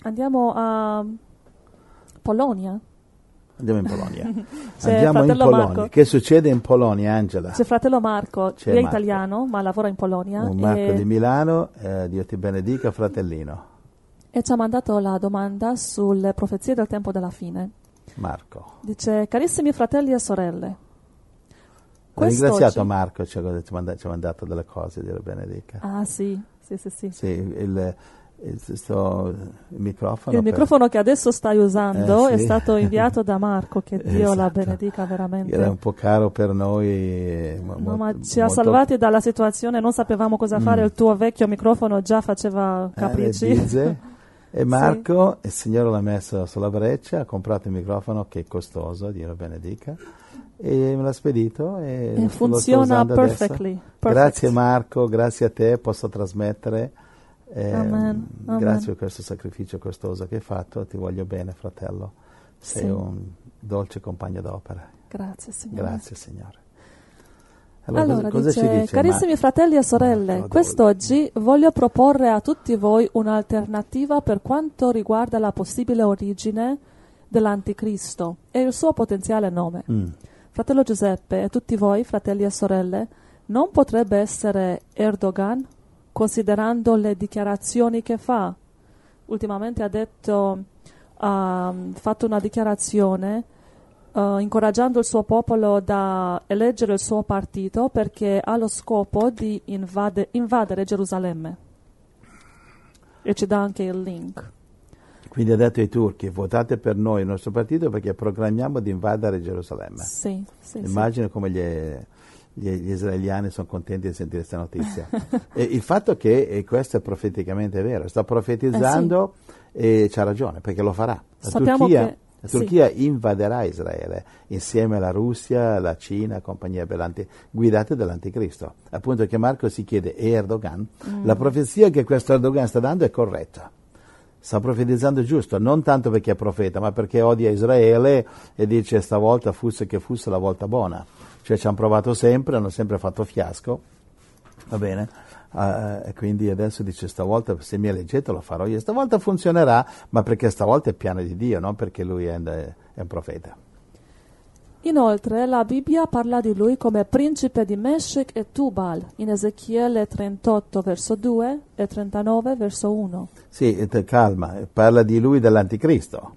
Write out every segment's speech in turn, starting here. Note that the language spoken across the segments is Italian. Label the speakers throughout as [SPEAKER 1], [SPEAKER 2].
[SPEAKER 1] Andiamo a Polonia.
[SPEAKER 2] Andiamo in Polonia.
[SPEAKER 1] C'è
[SPEAKER 2] Andiamo in
[SPEAKER 1] fratello
[SPEAKER 2] Polonia.
[SPEAKER 1] Marco.
[SPEAKER 2] Che succede in Polonia, Angela?
[SPEAKER 1] C'è fratello Marco,
[SPEAKER 2] C'è
[SPEAKER 1] lui è
[SPEAKER 2] Marco.
[SPEAKER 1] italiano, ma lavora in Polonia.
[SPEAKER 2] Un Marco di Milano, Dio ti benedica, fratellino.
[SPEAKER 1] E ci ha mandato la domanda sulle profezie del tempo della fine.
[SPEAKER 2] Marco.
[SPEAKER 1] Dice: carissimi fratelli e sorelle,
[SPEAKER 2] Ho ringraziato
[SPEAKER 1] oggi...
[SPEAKER 2] Marco, ci ha mandato delle cose, Dio lo benedica.
[SPEAKER 1] Ah sì.
[SPEAKER 2] Sì, il microfono.
[SPEAKER 1] Il microfono che adesso stai usando
[SPEAKER 2] sì.
[SPEAKER 1] è stato inviato da Marco, che Dio la
[SPEAKER 2] Esatto.
[SPEAKER 1] benedica veramente.
[SPEAKER 2] Era un po' caro per noi.
[SPEAKER 1] No, ma ci ha salvati dalla situazione, non sapevamo cosa fare, il tuo vecchio microfono già faceva capricci.
[SPEAKER 2] E Marco, il Signore l'ha messo sulla breccia, ha comprato il microfono che è costoso, Dio lo benedica, e me l'ha spedito e
[SPEAKER 1] funziona perfectly.
[SPEAKER 2] Grazie Marco, grazie a te, posso trasmettere.
[SPEAKER 1] Amen.
[SPEAKER 2] Grazie per questo sacrificio costoso che hai fatto, ti voglio bene fratello, sei un dolce compagno d'opera.
[SPEAKER 1] Grazie Signore.
[SPEAKER 2] Grazie Signore.
[SPEAKER 1] Allora
[SPEAKER 2] cosa ci dice?
[SPEAKER 1] Carissimi fratelli e sorelle, quest'oggi voglio proporre a tutti voi un'alternativa per quanto riguarda la possibile origine dell'Anticristo e il suo potenziale nome. Fratello Giuseppe e tutti voi, fratelli e sorelle, non potrebbe essere Erdogan, considerando le dichiarazioni che fa. Ultimamente ha fatto una dichiarazione incoraggiando il suo popolo da eleggere il suo partito perché ha lo scopo di invadere Gerusalemme. E ci dà anche il link.
[SPEAKER 2] Quindi ha detto ai turchi: votate per noi il nostro partito perché programmiamo di invadere Gerusalemme.
[SPEAKER 1] Sì,
[SPEAKER 2] Immagino come gli israeliani sono contenti di sentire questa notizia. E il fatto che questo è profeticamente vero, sta profetizzando e c'ha ragione perché lo farà. La Turchia invaderà Israele insieme alla Russia, la Cina, compagnia bellante, guidate dall'Anticristo. Appunto che Marco si chiede: Erdogan? La profezia che questo Erdogan sta dando è corretta. Sta profetizzando giusto, non tanto perché è profeta, ma perché odia Israele e dice: stavolta fosse che fosse la volta buona. Cioè ci hanno provato sempre, hanno sempre fatto fiasco, va bene? E quindi adesso dice: stavolta se mi eleggete lo farò io, stavolta funzionerà, ma perché stavolta è piano di Dio, non perché lui è un profeta.
[SPEAKER 1] Inoltre la Bibbia parla di lui come principe di Meshech e Tubal in Ezechiele 38 verso 2 e 39 verso 1.
[SPEAKER 2] Sì, calma, parla di lui dell'Anticristo.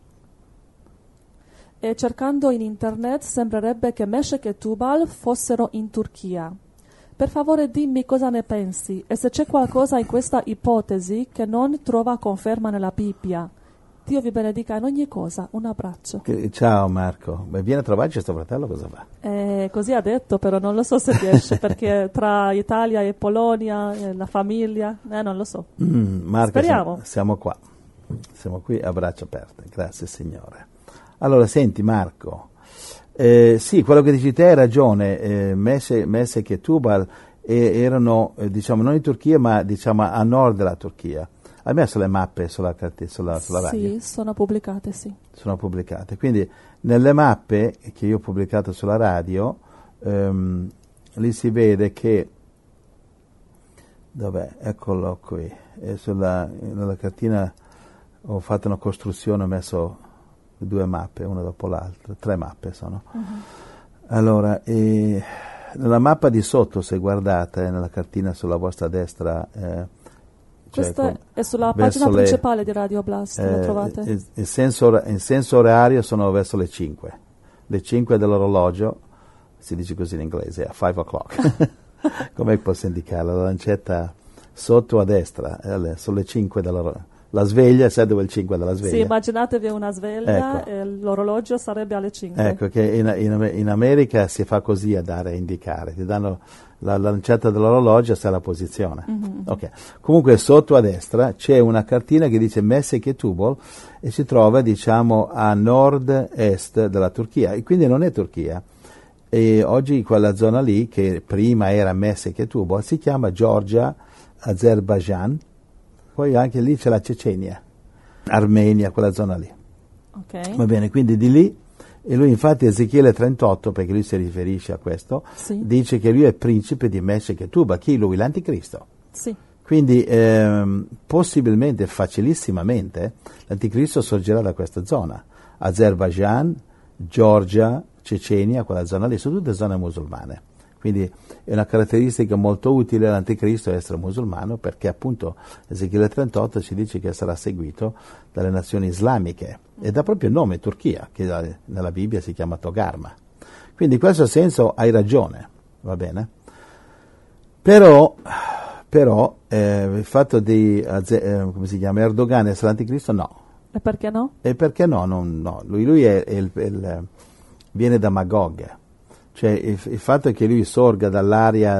[SPEAKER 1] E cercando in internet sembrerebbe che Meshech e Tubal fossero in Turchia. Per favore dimmi cosa ne pensi e se c'è qualcosa in questa ipotesi che non trova conferma nella Bibbia. Dio vi benedica in ogni cosa. Un abbraccio.
[SPEAKER 2] Ciao Marco. Vieni a trovarci questo fratello, cosa fa?
[SPEAKER 1] Così ha detto, però non lo so se riesce, perché tra Italia e Polonia, la famiglia, non lo so.
[SPEAKER 2] Marco,
[SPEAKER 1] speriamo.
[SPEAKER 2] Siamo qua. Siamo qui a braccia aperte. Grazie Signore. Allora, senti Marco. Sì, quello che dici te hai ragione. Meshech e Tubal erano, diciamo, non in Turchia, ma diciamo a nord della Turchia. Hai messo le mappe sulla radio?
[SPEAKER 1] Sì, sono pubblicate, sì.
[SPEAKER 2] Sono pubblicate. Quindi nelle mappe che io ho pubblicato sulla radio, lì si vede che, dov'è? Eccolo qui. Nella cartina ho fatto una costruzione, ho messo 2 mappe, una dopo l'altra, 3 mappe sono. Allora, nella mappa di sotto, se guardate, nella cartina sulla vostra destra,
[SPEAKER 1] questa è sulla pagina principale di Radio Blast, lo trovate?
[SPEAKER 2] In senso orario sono verso le 5. Le 5 dell'orologio, si dice così in inglese, a 5 o'clock. Come posso indicarla? La lancetta sotto a destra, sono le 5 dell'orologio. La sveglia, sai dove è il 5 della sveglia?
[SPEAKER 1] Sì, immaginatevi una sveglia,
[SPEAKER 2] ecco.
[SPEAKER 1] E l'orologio sarebbe alle 5.
[SPEAKER 2] Ecco, che in America si fa così a indicare, ti danno la lancetta dell'orologio, sai la posizione. Okay. Comunque sotto a destra c'è una cartina che dice Meshech e Tubal e si trova, diciamo, a nord-est della Turchia, e quindi non è Turchia. E oggi quella zona lì, che prima era Meshech e Tubal, si chiama Georgia, Azerbaijan. Poi anche lì c'è la Cecenia, Armenia, quella zona lì.
[SPEAKER 1] Okay.
[SPEAKER 2] Va bene, quindi di lì, e lui infatti Ezechiele 38, perché lui si riferisce a questo,
[SPEAKER 1] sì.
[SPEAKER 2] Dice che lui è principe di Meshech e Tubal. Chi lui? L'Anticristo.
[SPEAKER 1] Sì.
[SPEAKER 2] Quindi possibilmente, facilissimamente, l'anticristo sorgerà da questa zona. Azerbaijan, Georgia, Cecenia, quella zona lì, sono tutte zone musulmane. Quindi è una caratteristica molto utile all'anticristo essere musulmano, perché appunto Ezechiele 38 ci dice che sarà seguito dalle nazioni islamiche, e dà proprio il nome Turchia, che nella Bibbia si chiama Togarma. Quindi in questo senso hai ragione, va bene? Però il fatto di come si chiama, Erdogan essere l'anticristo, no.
[SPEAKER 1] E perché no?
[SPEAKER 2] E perché no? No. Lui viene da Magog. Cioè il fatto che lui sorga dall'area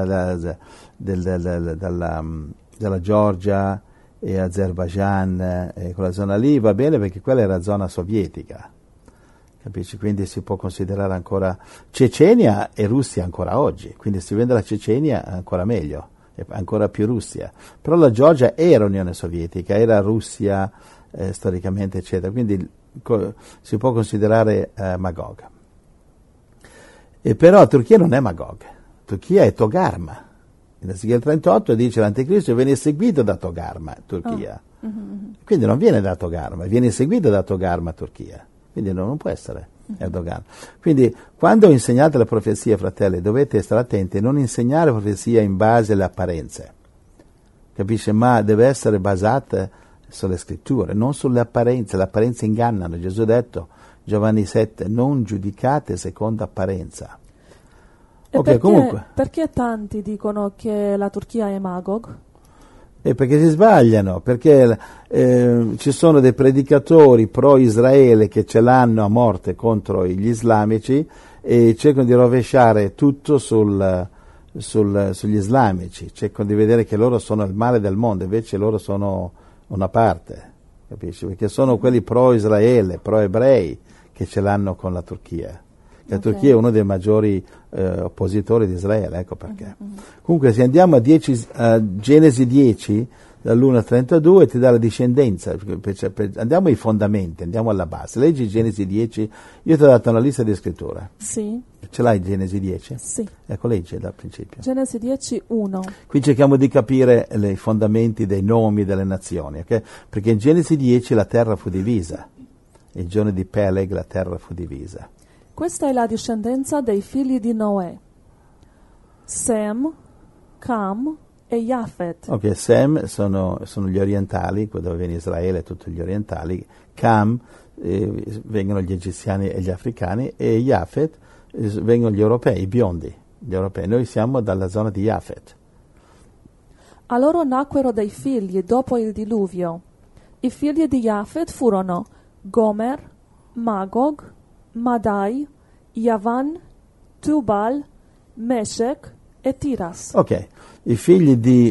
[SPEAKER 2] della Georgia e Azerbaijan, quella zona lì, va bene, perché quella era zona sovietica, capisci? Quindi si può considerare ancora Cecenia e Russia ancora oggi, quindi se viene dalla Cecenia ancora meglio, è ancora più Russia. Però la Georgia era Unione Sovietica, era Russia storicamente, eccetera, quindi si può considerare Magog. E però Turchia non è Magog, Turchia è Togarma. In Ezechiele 38 dice l'anticristo viene seguito da Togarma, Turchia. Quindi non viene da Togarma, viene seguito da Togarma, Turchia. Quindi non può essere Erdogan. Quindi quando insegnate le profezie, fratelli, dovete stare attenti e non insegnare profezie in base alle apparenze. Capisce? Ma deve essere basata sulle scritture, non sulle apparenze. Le apparenze ingannano. Gesù ha detto, Giovanni 7, non giudicate secondo apparenza.
[SPEAKER 1] E perché tanti dicono che la Turchia è Magog?
[SPEAKER 2] Perché si sbagliano, perché ci sono dei predicatori pro-Israele che ce l'hanno a morte contro gli islamici e cercano di rovesciare tutto sugli islamici, cercano di vedere che loro sono il male del mondo, invece loro sono una parte, capisci? Perché sono quelli pro-Israele, pro-ebrei, che ce l'hanno con la Turchia. La Turchia è uno dei maggiori oppositori di Israele, ecco perché. Comunque se andiamo a Genesi 10, dall'1 al 32, ti dà la discendenza, andiamo ai fondamenti, andiamo alla base. Leggi Genesi 10, io ti ho dato una lista di scrittura.
[SPEAKER 1] Sì.
[SPEAKER 2] Ce l'hai Genesi 10?
[SPEAKER 1] Sì.
[SPEAKER 2] Ecco, leggi dal principio.
[SPEAKER 1] Genesi 10, 1.
[SPEAKER 2] Qui cerchiamo di capire i fondamenti dei nomi delle nazioni, ok? Perché in Genesi 10 la terra fu divisa. Il giorno di Peleg la terra fu divisa.
[SPEAKER 1] Questa è la discendenza dei figli di Noè. Sem, Cam e Jafet.
[SPEAKER 2] Ok, Sem sono gli orientali, dove viene Israele, tutti gli orientali. Cam vengono gli egiziani e gli africani, e Jafet vengono gli europei, i biondi, gli europei. Noi siamo dalla zona di Jafet.
[SPEAKER 1] A loro nacquero dei figli dopo il diluvio. I figli di Jafet furono Gomer, Magog, Madai, Yavan, Tubal, Meshech e Tiras.
[SPEAKER 2] Ok, i figli di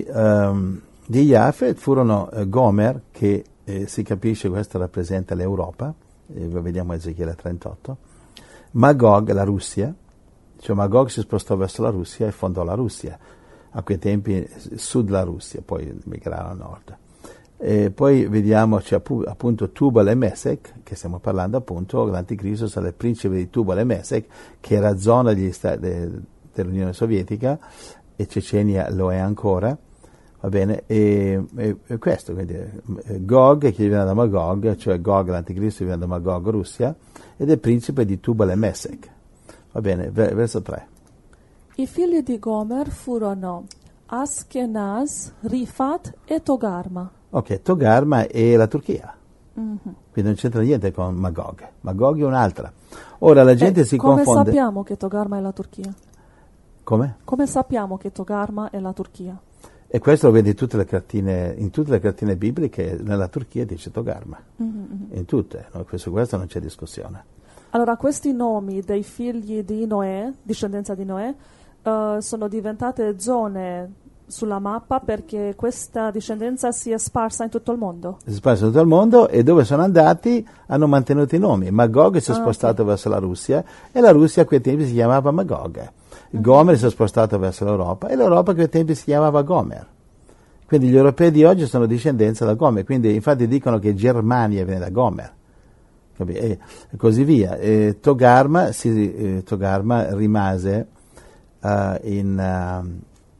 [SPEAKER 2] Jafet furono Gomer, che si capisce questo rappresenta l'Europa, lo vediamo a Ezechiele 38, Magog, la Russia, cioè Magog si spostò verso la Russia e fondò la Russia, a quei tempi sud la Russia, poi migrava a nord. E poi vediamo c'è appunto Tubal e Meshech, che stiamo parlando appunto, l'anticristo sarà il principe di Tubal e Meshech, che era zona dell'Unione Sovietica, e Cecenia lo è ancora, va bene, e questo, quindi Gog, che viene da Magog, cioè Gog, l'anticristo viene da Magog, Russia, ed è il principe di Tubal e Meshech, va bene, verso 3.
[SPEAKER 1] I figli di Gomer furono Askenaz, Rifat e Togarma.
[SPEAKER 2] Ok, Togarma è la Turchia, quindi non c'entra niente con Magog. Magog è un'altra. Ora la gente si confonde.
[SPEAKER 1] Come sappiamo che Togarma è la Turchia?
[SPEAKER 2] Come?
[SPEAKER 1] Come sappiamo che Togarma è la Turchia?
[SPEAKER 2] E questo lo vedi in tutte le cartine bibliche, nella Turchia dice Togarma, in tutte, no? Su questo non c'è discussione.
[SPEAKER 1] Allora questi nomi dei figli di Noè, discendenza di Noè, sono diventate zone sulla mappa perché questa discendenza si è sparsa in tutto il mondo.
[SPEAKER 2] Si è sparsa in tutto il mondo, e dove sono andati hanno mantenuto i nomi. Magog si è spostato verso la Russia, e la Russia a quei tempi si chiamava Magog. Gomer si è spostato verso l'Europa, e l'Europa a quei tempi si chiamava Gomer. Quindi gli europei di oggi sono discendenza da Gomer, quindi infatti dicono che Germania viene da Gomer. E così via. Togarma rimase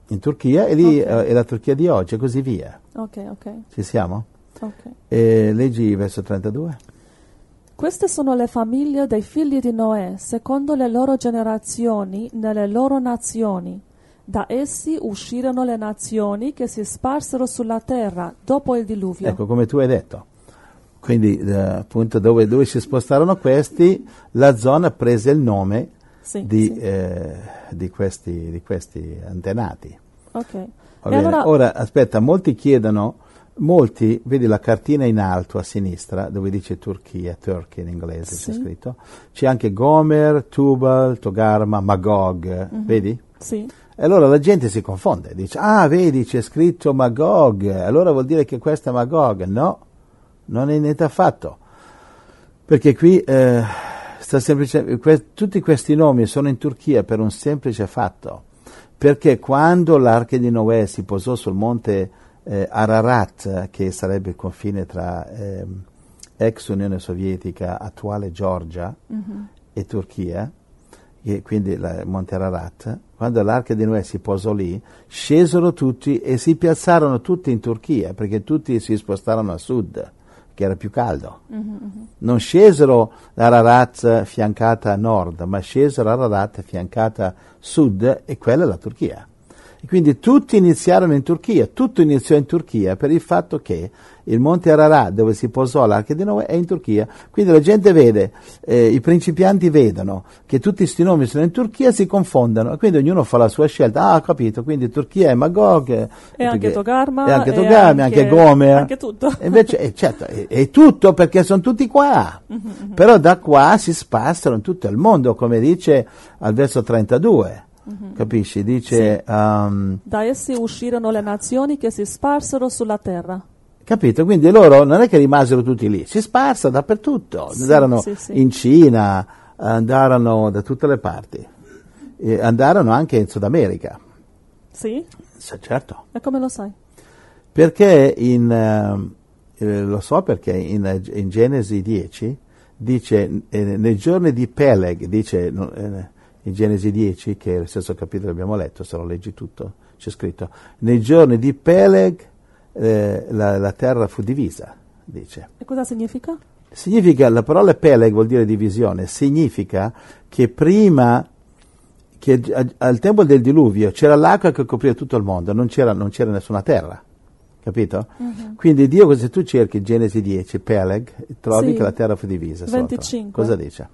[SPEAKER 2] in Turchia, e lì è la Turchia di oggi e così via.
[SPEAKER 1] Ok.
[SPEAKER 2] Ci siamo?
[SPEAKER 1] Ok.
[SPEAKER 2] Leggi verso 32.
[SPEAKER 1] Queste sono le famiglie dei figli di Noè, secondo le loro generazioni, nelle loro nazioni. Da essi uscirono le nazioni che si sparsero sulla terra dopo il diluvio.
[SPEAKER 2] Ecco, come tu hai detto. Quindi, appunto, dove si spostarono questi, la zona prese il nome di questi antenati.
[SPEAKER 1] Ok.
[SPEAKER 2] Ora, aspetta, molti chiedono, vedi la cartina in alto a sinistra, dove dice Turchia, Turkey in inglese c'è scritto, c'è anche Gomer, Tubal, Togarma, Magog, vedi?
[SPEAKER 1] Sì.
[SPEAKER 2] E allora la gente si confonde, dice, vedi c'è scritto Magog, allora vuol dire che questo è Magog. No, non è niente affatto, perché qui tutti questi nomi sono in Turchia per un semplice fatto, perché quando l'arca di Noè si posò sul monte Ararat, che sarebbe il confine tra ex Unione Sovietica, attuale Georgia, e Turchia, e quindi il monte Ararat, quando l'arca di Noè si posò lì, scesero tutti e si piazzarono tutti in Turchia, perché tutti si spostarono a sud, che era più caldo. Non scesero Ararat fiancata a nord, ma scesero Ararat fiancata sud, e quella è la Turchia. E quindi tutti iniziarono in Turchia, tutto iniziò in Turchia per il fatto che il monte Ararat, dove si posò l'arca di Noè, è in Turchia. Quindi la gente vede, i principianti vedono che tutti questi nomi sono in Turchia, si confondono, e quindi ognuno fa la sua scelta. Ho capito, quindi Turchia è Magog,
[SPEAKER 1] e anche Togarma,
[SPEAKER 2] e anche Gomer,
[SPEAKER 1] anche tutto.
[SPEAKER 2] E invece certo, è tutto, perché sono tutti qua. Però da qua si spassano in tutto il mondo, come dice al verso 32. Capisci? Dice
[SPEAKER 1] da essi uscirono le nazioni che si sparsero sulla terra.
[SPEAKER 2] Capito? Quindi loro non è che rimasero tutti lì, si sparsero dappertutto, andarono in Cina, andarono da tutte le parti, andarono anche in Sud America.
[SPEAKER 1] Sì?
[SPEAKER 2] Certo.
[SPEAKER 1] E come lo sai?
[SPEAKER 2] Perché lo so perché in Genesi 10 dice, nei giorni di Peleg, dice in Genesi 10, che è lo stesso capitolo che abbiamo letto, se lo leggi tutto, c'è scritto, nei giorni di Peleg la terra fu divisa, dice.
[SPEAKER 1] E cosa significa?
[SPEAKER 2] Significa, la parola Peleg vuol dire divisione, significa che prima, che al tempo del diluvio c'era l'acqua che copriva tutto il mondo, non c'era nessuna terra, capito? Quindi Dio, se tu cerchi Genesi 10, Peleg, trovi che la terra fu divisa.
[SPEAKER 1] 25.
[SPEAKER 2] Sotto. Cosa dice?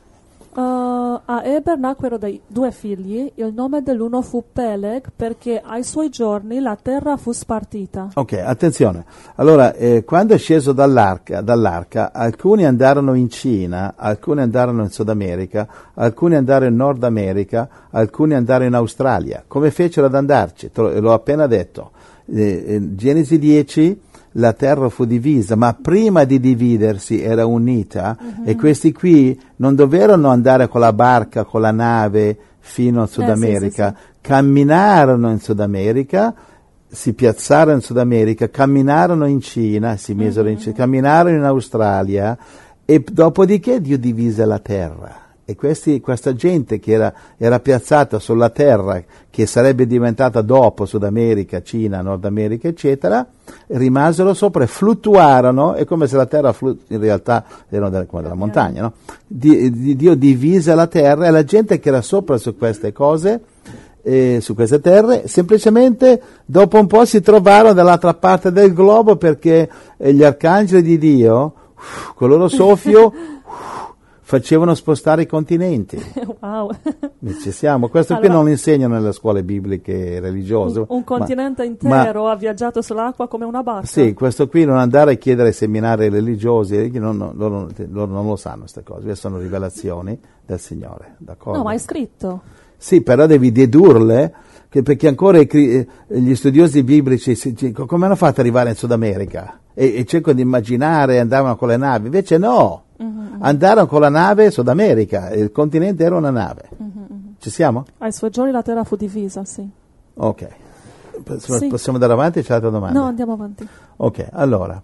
[SPEAKER 1] A Eber nacquero due figli, il nome dell'uno fu Peleg, perché ai suoi giorni la terra fu spartita.
[SPEAKER 2] Ok, attenzione. Allora, quando è sceso dall'arca, alcuni andarono in Cina, alcuni andarono in Sud America, alcuni andarono in Nord America, alcuni andarono in Australia. Come fecero ad andarci? L'ho appena detto. Genesi 10, la terra fu divisa, ma prima di dividersi era unita, e questi qui non doverono andare con la barca, con la nave fino a Sud America, camminarono in Sud America, si piazzarono in Sud America, camminarono in Cina, si misero in Cina, camminarono in Australia, e dopodiché Dio divise la terra. E questa gente che era piazzata sulla terra, che sarebbe diventata dopo Sud America, Cina, Nord America, eccetera, rimasero sopra e fluttuarono, è come se la terra in realtà erano come della montagna, no? Dio divise la terra, e la gente che era sopra su queste cose, su queste terre, semplicemente dopo un po' si trovarono dall'altra parte del globo, perché gli arcangeli di Dio, con il loro soffio, facevano spostare i continenti.
[SPEAKER 1] Wow.
[SPEAKER 2] Ci siamo. Questo qui non lo insegnano nelle scuole bibliche religiose.
[SPEAKER 1] Un continente intero ha viaggiato sull'acqua come una barca.
[SPEAKER 2] Sì, questo qui non andare a chiedere ai seminari religiosi, loro non lo sanno queste cose, queste sono rivelazioni del Signore, d'accordo?
[SPEAKER 1] No, ma è scritto.
[SPEAKER 2] Sì, però devi dedurle, perché ancora gli studiosi biblici come hanno fatto ad arrivare in Sud America? E cercano di immaginare, andavano con le navi, invece no. Andarono con la nave Sud America, il continente era una nave. Ci siamo?
[SPEAKER 1] Ai suoi giorni la terra fu divisa, sì.
[SPEAKER 2] Ok. Possiamo andare avanti? C'è altra domanda?
[SPEAKER 1] No, andiamo avanti.
[SPEAKER 2] Ok, allora.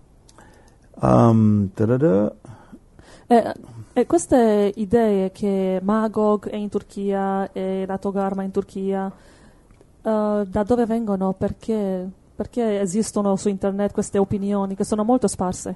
[SPEAKER 1] E queste idee che Magog è in Turchia e la Togarma in Turchia, da dove vengono, perché esistono su internet queste opinioni che sono molto sparse.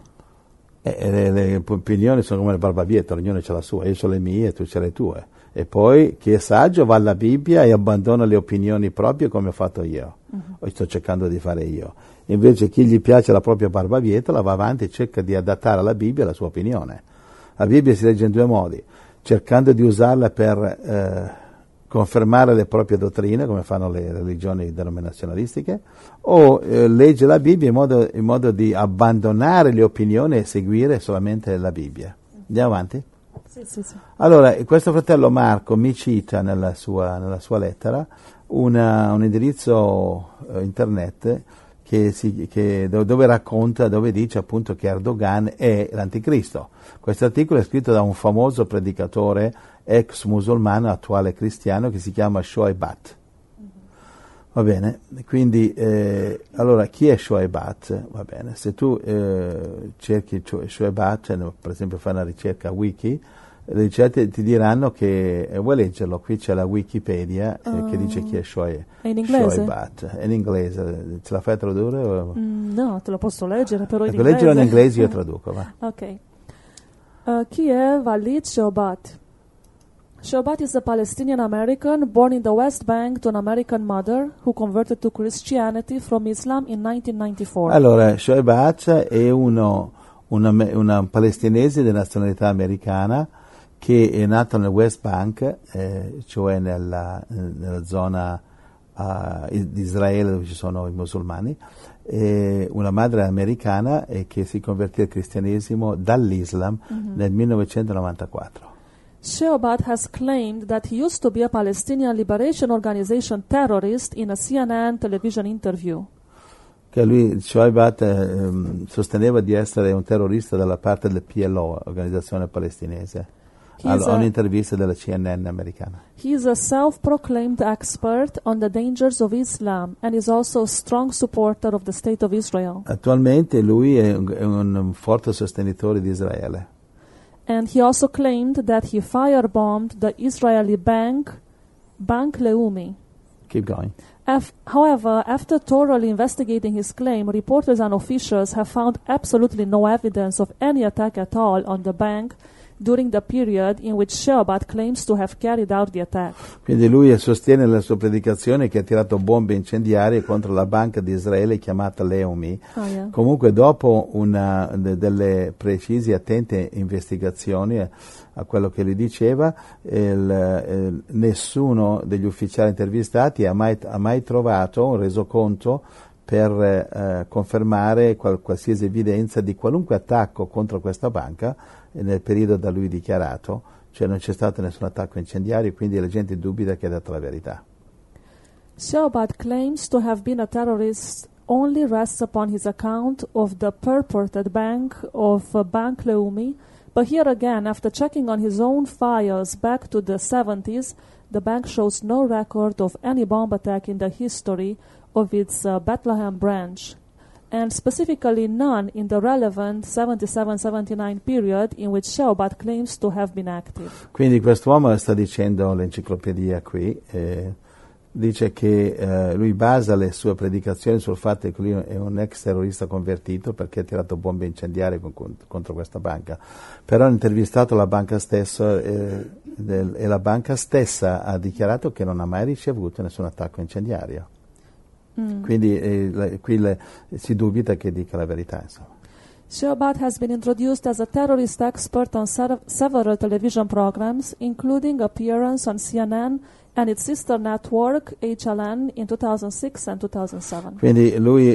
[SPEAKER 2] Le opinioni sono come il barbabietto, ognuno ha la sua, io ho le mie, tu c'hai le tue. E poi chi è saggio va alla Bibbia e abbandona le opinioni proprie come ho fatto io, o sto cercando di fare io. Invece chi gli piace la propria barbabietola va avanti e cerca di adattare alla Bibbia la sua opinione. La Bibbia si legge in due modi, cercando di usarla per confermare le proprie dottrine, come fanno le religioni denominazionalistiche, o legge la Bibbia in modo di abbandonare le opinioni e seguire solamente la Bibbia. Andiamo avanti?
[SPEAKER 1] Sì.
[SPEAKER 2] Allora, questo fratello Marco mi cita nella sua lettera un indirizzo internet dove racconta, dove dice appunto che Erdogan è l'anticristo. Questo articolo è scritto da un famoso predicatore ex musulmano, attuale cristiano, che si chiama Shoaibat. Va bene, quindi allora chi è Shoaibat? Va bene, se tu cerchi Shoaibat, per esempio fai una ricerca wiki, le ricerche ti diranno che vuoi leggerlo, qui c'è la Wikipedia che dice chi è
[SPEAKER 1] È in inglese?
[SPEAKER 2] Shoaibat. È in inglese, ce la fai a tradurre?
[SPEAKER 1] No, te lo posso leggere, però in
[SPEAKER 2] ecco,
[SPEAKER 1] inglese.
[SPEAKER 2] leggilo in inglese, io traduco, va.
[SPEAKER 1] Ok. Chi è Walid Shoaibat? Shoaibat is a Palestinian American born in the West Bank to an American mother who converted to Christianity from Islam in 1994.
[SPEAKER 2] Allora, Shoaibat è una palestinese di nazionalità americana che è nata nel West Bank, cioè nella zona di Israele dove ci sono i musulmani, una madre americana che si convertì al cristianesimo dall'Islam nel 1994.
[SPEAKER 1] Shoaibat has claimed that he used to be a Palestinian Liberation Organization terrorist in a CNN television interview.
[SPEAKER 2] Che lui, Shoaibat, sosteneva di essere un terrorista dalla parte del PLO, organizzazione palestinese, a un'intervista della CNN americana.
[SPEAKER 1] He is a self-proclaimed expert on the dangers of Islam and is also a strong supporter of the State of Israel.
[SPEAKER 2] Attualmente lui è un forte sostenitore di Israele.
[SPEAKER 1] And he also claimed that he firebombed the Israeli Bank Leumi.
[SPEAKER 2] Keep going.
[SPEAKER 1] However, after thoroughly investigating his claim, reporters and officials have found absolutely no evidence of any attack at all on the bank during the period in which Shoaibat claims to have carried out the attack.
[SPEAKER 2] Quindi lui sostiene nella sua predicazione che ha tirato bombe incendiarie contro la banca di Israele chiamata Leumi.
[SPEAKER 1] Yeah.
[SPEAKER 2] Comunque dopo delle precise e attente investigazioni a quello che lui diceva, nessuno degli ufficiali intervistati ha mai trovato un resoconto per confermare qualsiasi evidenza di qualunque attacco contro questa banca nel periodo da lui dichiarato, cioè non c'è stato nessun attacco incendiario, quindi la gente dubita che ha detto la verità.
[SPEAKER 1] Shoaibat claims to have been a terrorist only rests upon his account of the purported bank of Bank Leumi, but here again, after checking on his own files back to the 70s, the bank shows no record of any bomb attack in the history of its Bethlehem branch, and specifically none in the relevant 77-79 period in which Shoaibat claims to have been active.
[SPEAKER 2] Quindi quest'uomo sta dicendo l'enciclopedia qui, dice che lui basa le sue predicazioni sul fatto che lui è un ex terrorista convertito perché ha tirato bombe incendiarie contro questa banca, però ha intervistato la banca stessa e la banca stessa ha dichiarato che non ha mai ricevuto nessun attacco incendiario. Quindi qui si dubita che dica la verità, insomma.
[SPEAKER 1] Shoaibat has been introduced as a terrorist expert on several television programs, including appearance on CNN and its sister network HLN in 2006 and 2007.
[SPEAKER 2] Quindi lui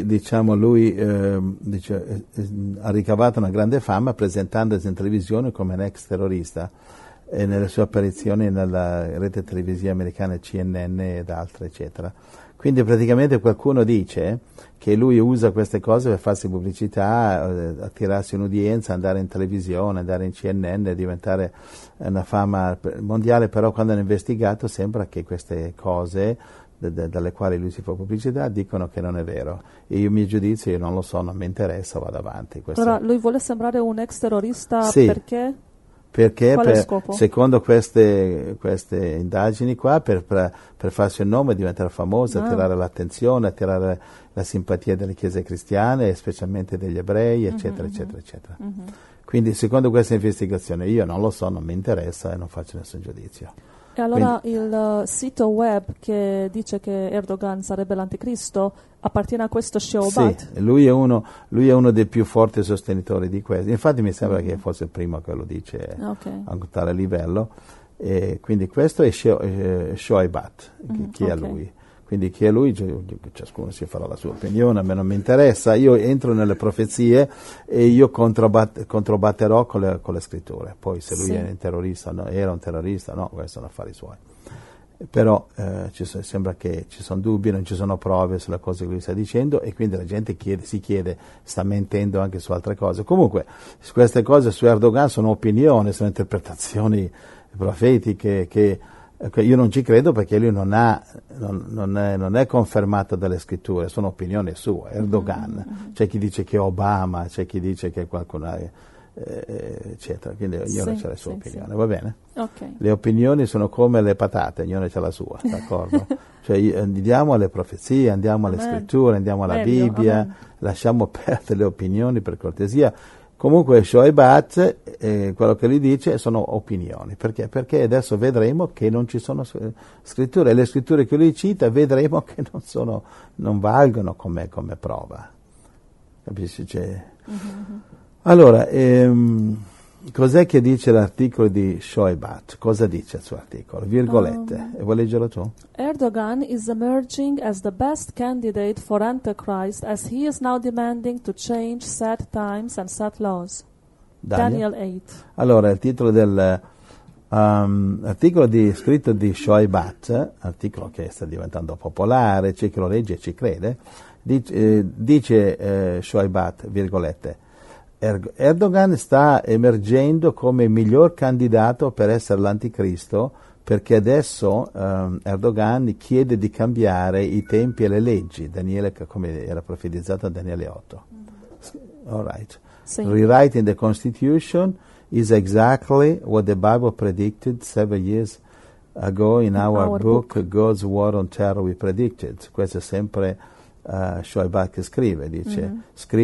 [SPEAKER 2] ha ricavato una grande fama presentandosi in televisione come un ex terrorista e nelle sue apparizioni nella rete televisiva americana CNN ed altre, eccetera. Quindi praticamente qualcuno dice che lui usa queste cose per farsi pubblicità, attirarsi un'udienza, andare in televisione, andare in CNN, diventare una fama mondiale, però quando hanno investigato sembra che queste cose dalle quali lui si fa pubblicità dicono che non è vero. E il mio giudizio, io non lo so, non mi interessa, vado avanti.
[SPEAKER 1] Allora, lui vuole sembrare un ex terrorista
[SPEAKER 2] sì.
[SPEAKER 1] Perché?
[SPEAKER 2] Perché
[SPEAKER 1] Qual è lo scopo?
[SPEAKER 2] secondo queste indagini qua, per farsi un nome, diventare famoso, attirare l'attenzione, attirare la simpatia delle chiese cristiane, specialmente degli ebrei, eccetera, eccetera, eccetera. Quindi secondo questa investigazione, io non lo so, non mi interessa e non faccio nessun giudizio.
[SPEAKER 1] E allora il sito web che dice che Erdogan sarebbe l'anticristo appartiene a questo Shoebat?
[SPEAKER 2] Sì, lui è uno dei più forti sostenitori di questo. Infatti mi sembra che fosse il primo che lo dice a tale livello. E quindi questo è Shoebat, chi è lui. Quindi chi è lui, ciascuno si farà la sua opinione, a me non mi interessa. Io entro nelle profezie e io controbatterò con le scritture. Poi se lui è un terrorista, era un terrorista, no, questi sono affari suoi. Però sembra che ci sono dubbi, non ci sono prove sulle cose che lui sta dicendo e quindi la gente si chiede, sta mentendo anche su altre cose. Comunque queste cose su Erdogan sono opinioni, sono interpretazioni profetiche che io non ci credo perché lui non è confermato dalle scritture, sono opinioni sue. Erdogan, c'è chi dice che è Obama, c'è chi dice che è qualcuno, eccetera, quindi ognuno ha la sua opinione, va bene?
[SPEAKER 1] Okay.
[SPEAKER 2] Le opinioni sono come le patate, ognuno ha la sua, d'accordo? Cioè andiamo alle profezie, andiamo alle scritture, andiamo alla Bibbia, lasciamo perdere le opinioni per cortesia. Comunque Shoebat, quello che lui dice sono opinioni, perché? Perché adesso vedremo che non ci sono scritture, e le scritture che lui cita vedremo che non valgono come prova. Capisci? Allora, cos'è che dice l'articolo di Shoebat? Cosa dice il suo articolo? Virgolette. Vuoi leggerlo tu?
[SPEAKER 1] Erdogan is emerging as the best candidate for Antichrist as he is now demanding to change set times and set laws. Daniel 8.
[SPEAKER 2] Allora, il titolo articolo scritto di Shoebat, articolo che sta diventando popolare, c'è chi lo legge e ci crede, dice Shoebat, virgolette, Erdogan sta emergendo come miglior candidato per essere l'anticristo perché adesso Erdogan chiede di cambiare i tempi e le leggi, Daniele, come era profetizzato a Daniele 8. All right.
[SPEAKER 1] Sì.
[SPEAKER 2] Rewriting the Constitution is exactly what the Bible predicted 7 years ago in our book God's War on Terror we predicted. Questo è sempre Shoebat che scrive, dice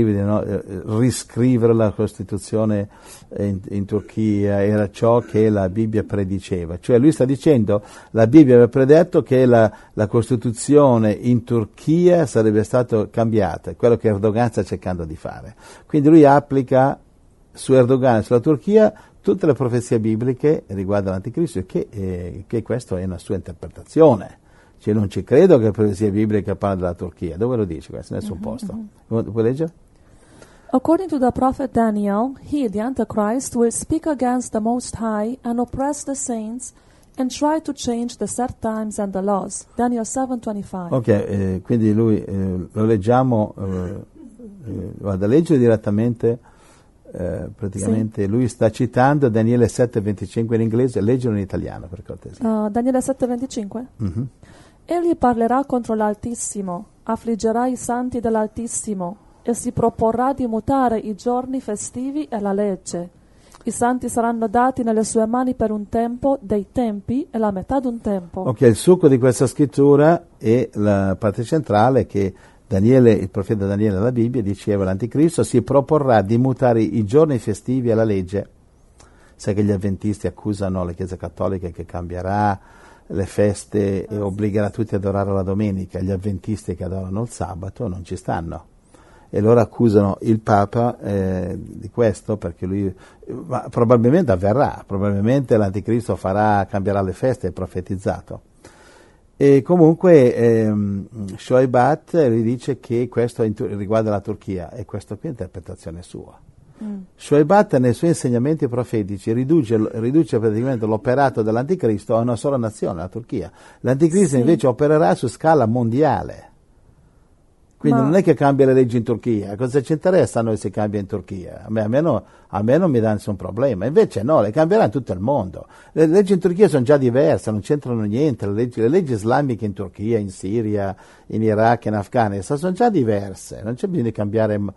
[SPEAKER 2] riscrivere la Costituzione in Turchia era ciò che la Bibbia prediceva, cioè lui sta dicendo la Bibbia aveva predetto che la Costituzione in Turchia sarebbe stata cambiata, quello che Erdogan sta cercando di fare, quindi lui applica su Erdogan e sulla Turchia tutte le profezie bibliche riguardo all'anticristo che questa è una sua interpretazione. Cioè non ci credo che la profezia biblica parla della Turchia. Dove lo dice questo? Nessun posto. Puoi leggere?
[SPEAKER 1] According to the prophet Daniel, he, the Antichrist, will speak against the Most High and oppress the saints and try to change the set times and the laws. Daniel 7:25.
[SPEAKER 2] Ok, quindi lui lo leggiamo, vado a leggere direttamente, praticamente lui sta citando Daniele 7:25 in inglese, leggilo in italiano per cortesia.
[SPEAKER 1] Daniele 7:25? Egli parlerà contro l'Altissimo, affliggerà i santi dell'Altissimo e si proporrà di mutare i giorni festivi e la legge. I santi saranno dati nelle sue mani per un tempo, dei tempi e la metà d'un tempo. Ok,
[SPEAKER 2] il succo di questa scrittura è la parte centrale che Daniele, il profeta Daniele della Bibbia diceva l'anticristo si proporrà di mutare i giorni festivi e la legge. Sai che gli avventisti accusano la Chiesa Cattolica che cambierà le feste e obbligherà tutti ad adorare la domenica, gli avventisti che adorano il sabato non ci stanno e loro accusano il Papa di questo perché lui ma probabilmente avverrà, probabilmente l'anticristo cambierà le feste, è profetizzato. E comunque Shoebat lui dice che questo riguarda la Turchia e questa qui è interpretazione sua. Shoebat nei suoi insegnamenti profetici riduce praticamente l'operato dell'anticristo a una sola nazione, la Turchia. L'anticristo invece opererà su scala mondiale. Quindi non è che cambia le leggi in Turchia, cosa ci interessa a noi se cambia in Turchia? A me non mi dà nessun problema, invece no, le cambierà in tutto il mondo. Le leggi in Turchia sono già diverse, non c'entrano niente, le leggi islamiche in Turchia, in Siria, in Iraq, in Afghanistan sono già diverse, non c'è bisogno di cambiare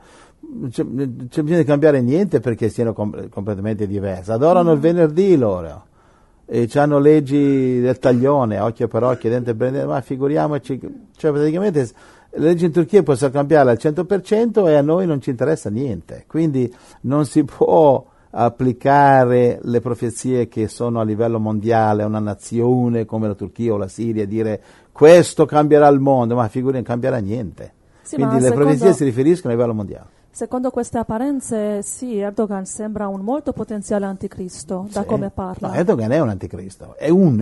[SPEAKER 2] c'è bisogno di cambiare niente perché siano completamente diverse. Adorano il venerdì loro e hanno leggi del taglione, occhio per occhio, dente per dente, ma figuriamoci, cioè praticamente le leggi in Turchia possono cambiarle al 100% e a noi non ci interessa niente, quindi non si può applicare le profezie che sono a livello mondiale a una nazione come la Turchia o la Siria e dire questo cambierà il mondo, ma non cambierà niente.
[SPEAKER 1] Sì,
[SPEAKER 2] quindi le profezie si riferiscono a livello mondiale.
[SPEAKER 1] Secondo queste apparenze, sì, Erdogan sembra un molto potenziale anticristo, da come parla.
[SPEAKER 2] No, Erdogan è un anticristo,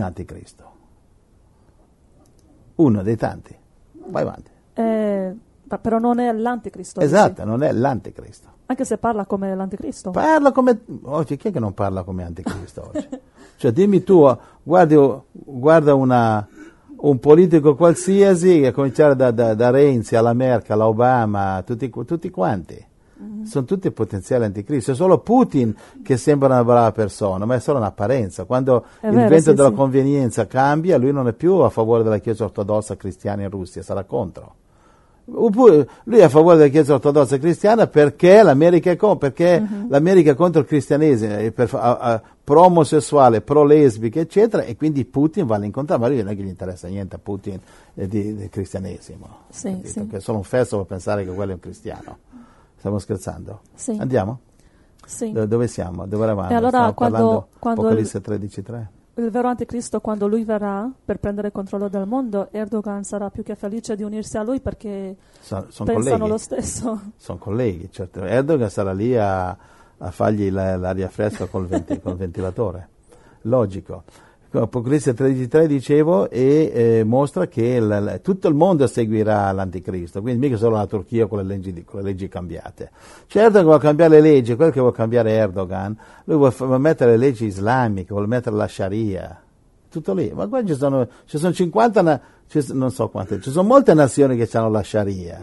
[SPEAKER 2] uno dei tanti. Vai avanti.
[SPEAKER 1] Però non è l'anticristo.
[SPEAKER 2] Esatto, non è l'anticristo.
[SPEAKER 1] Anche se parla come l'anticristo.
[SPEAKER 2] Parla come... Oggi chi è che non parla come anticristo oggi? Cioè dimmi tu, guarda un politico qualsiasi, a cominciare da Renzi alla Merkel, a Obama, tutti quanti. Sono tutti potenziali anticristi. È solo Putin che sembra una brava persona, ma è solo un'apparenza. Quando il vento della convenienza cambia, lui non è più a favore della Chiesa ortodossa cristiana in Russia, sarà contro. Oppure lui è a favore della Chiesa ortodossa cristiana perché l'America è contro il cristianesimo, pro-omosessuale, pro-lesbica, eccetera, e quindi Putin va all'incontrare, ma lui non è che gli interessa niente a Putin del cristianesimo.
[SPEAKER 1] Sì.
[SPEAKER 2] Che è solo un festival pensare che quello è un cristiano. Stiamo scherzando?
[SPEAKER 1] Sì.
[SPEAKER 2] Andiamo?
[SPEAKER 1] Sì.
[SPEAKER 2] Dove siamo? Dove eravamo?
[SPEAKER 1] E allora
[SPEAKER 2] quando Apocalisse 13:3.
[SPEAKER 1] Il vero anticristo, quando lui verrà per prendere controllo del mondo, Erdogan sarà più che felice di unirsi a lui perché pensano
[SPEAKER 2] colleghi.
[SPEAKER 1] lo stesso.
[SPEAKER 2] Sono colleghi, certo. Erdogan sarà lì a fargli l'aria fresca col ventilatore. Logico. Apocalisse 13:3 dicevo e mostra che tutto il mondo seguirà l'anticristo, quindi mica solo la Turchia con le leggi cambiate. Certo che vuole cambiare le leggi, quello che vuole cambiare Erdogan, lui vuole mettere le leggi islamiche, vuole mettere la Sharia, tutto lì. Ma qua ci sono 50, non so quante, ci sono molte nazioni che hanno la Sharia.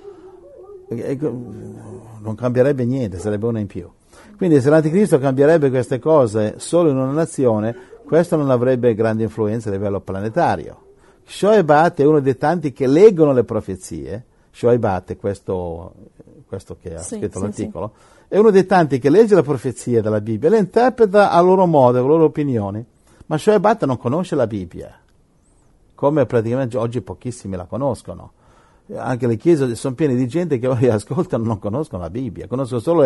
[SPEAKER 2] Non cambierebbe niente, sarebbe una in più. Quindi se l'anticristo cambierebbe queste cose solo in una nazione, questo non avrebbe grande influenza a livello planetario. Shoebat è uno dei tanti che leggono le profezie. Shoebat, questo che ha scritto l'articolo, è uno dei tanti che legge le profezie della Bibbia e le interpreta a loro modo, con le loro opinioni. Ma Shoebat non conosce la Bibbia, come praticamente oggi pochissimi la conoscono. Anche le chiese sono piene di gente che ora ascoltano, non conoscono la Bibbia, conoscono solo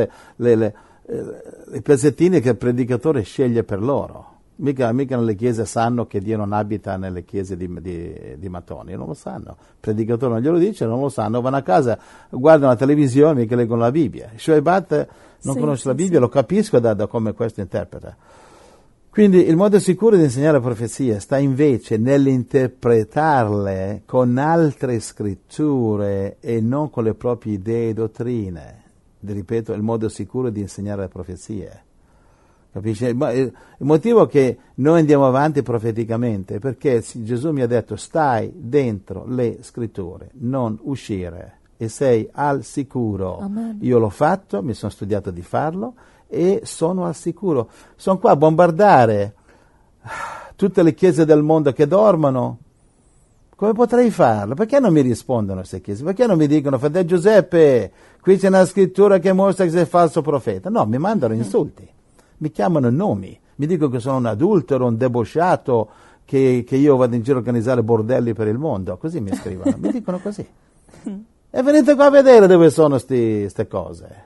[SPEAKER 2] i pezzettini che il predicatore sceglie per loro. Mica nelle chiese sanno che Dio non abita nelle chiese di mattoni, non lo sanno. Il predicatore non glielo dice, non lo sanno, vanno a casa, guardano la televisione, mica leggono la Bibbia. Shoebat non conosce la Bibbia, lo capisco da come questo interpreta. Quindi il modo sicuro di insegnare profezie sta invece nell'interpretarle con altre scritture e non con le proprie idee e dottrine. Ripeto, il modo sicuro di insegnare le profezie. Capisci? Il motivo che noi andiamo avanti profeticamente è perché Gesù mi ha detto stai dentro le scritture, non uscire, e sei al sicuro.
[SPEAKER 1] Amen.
[SPEAKER 2] Io l'ho fatto, mi sono studiato di farlo e sono al sicuro. Sono qua a bombardare tutte le chiese del mondo che dormono. Come potrei farlo? Perché non mi rispondono queste chiese? Perché non mi dicono, fratello Giuseppe, qui c'è una scrittura che mostra che sei falso profeta? No, mi mandano insulti, mi chiamano nomi, mi dicono che sono un adultero, un debosciato, che io vado in giro a organizzare bordelli per il mondo. Così mi scrivono, mi dicono così. E venite qua a vedere dove sono queste cose.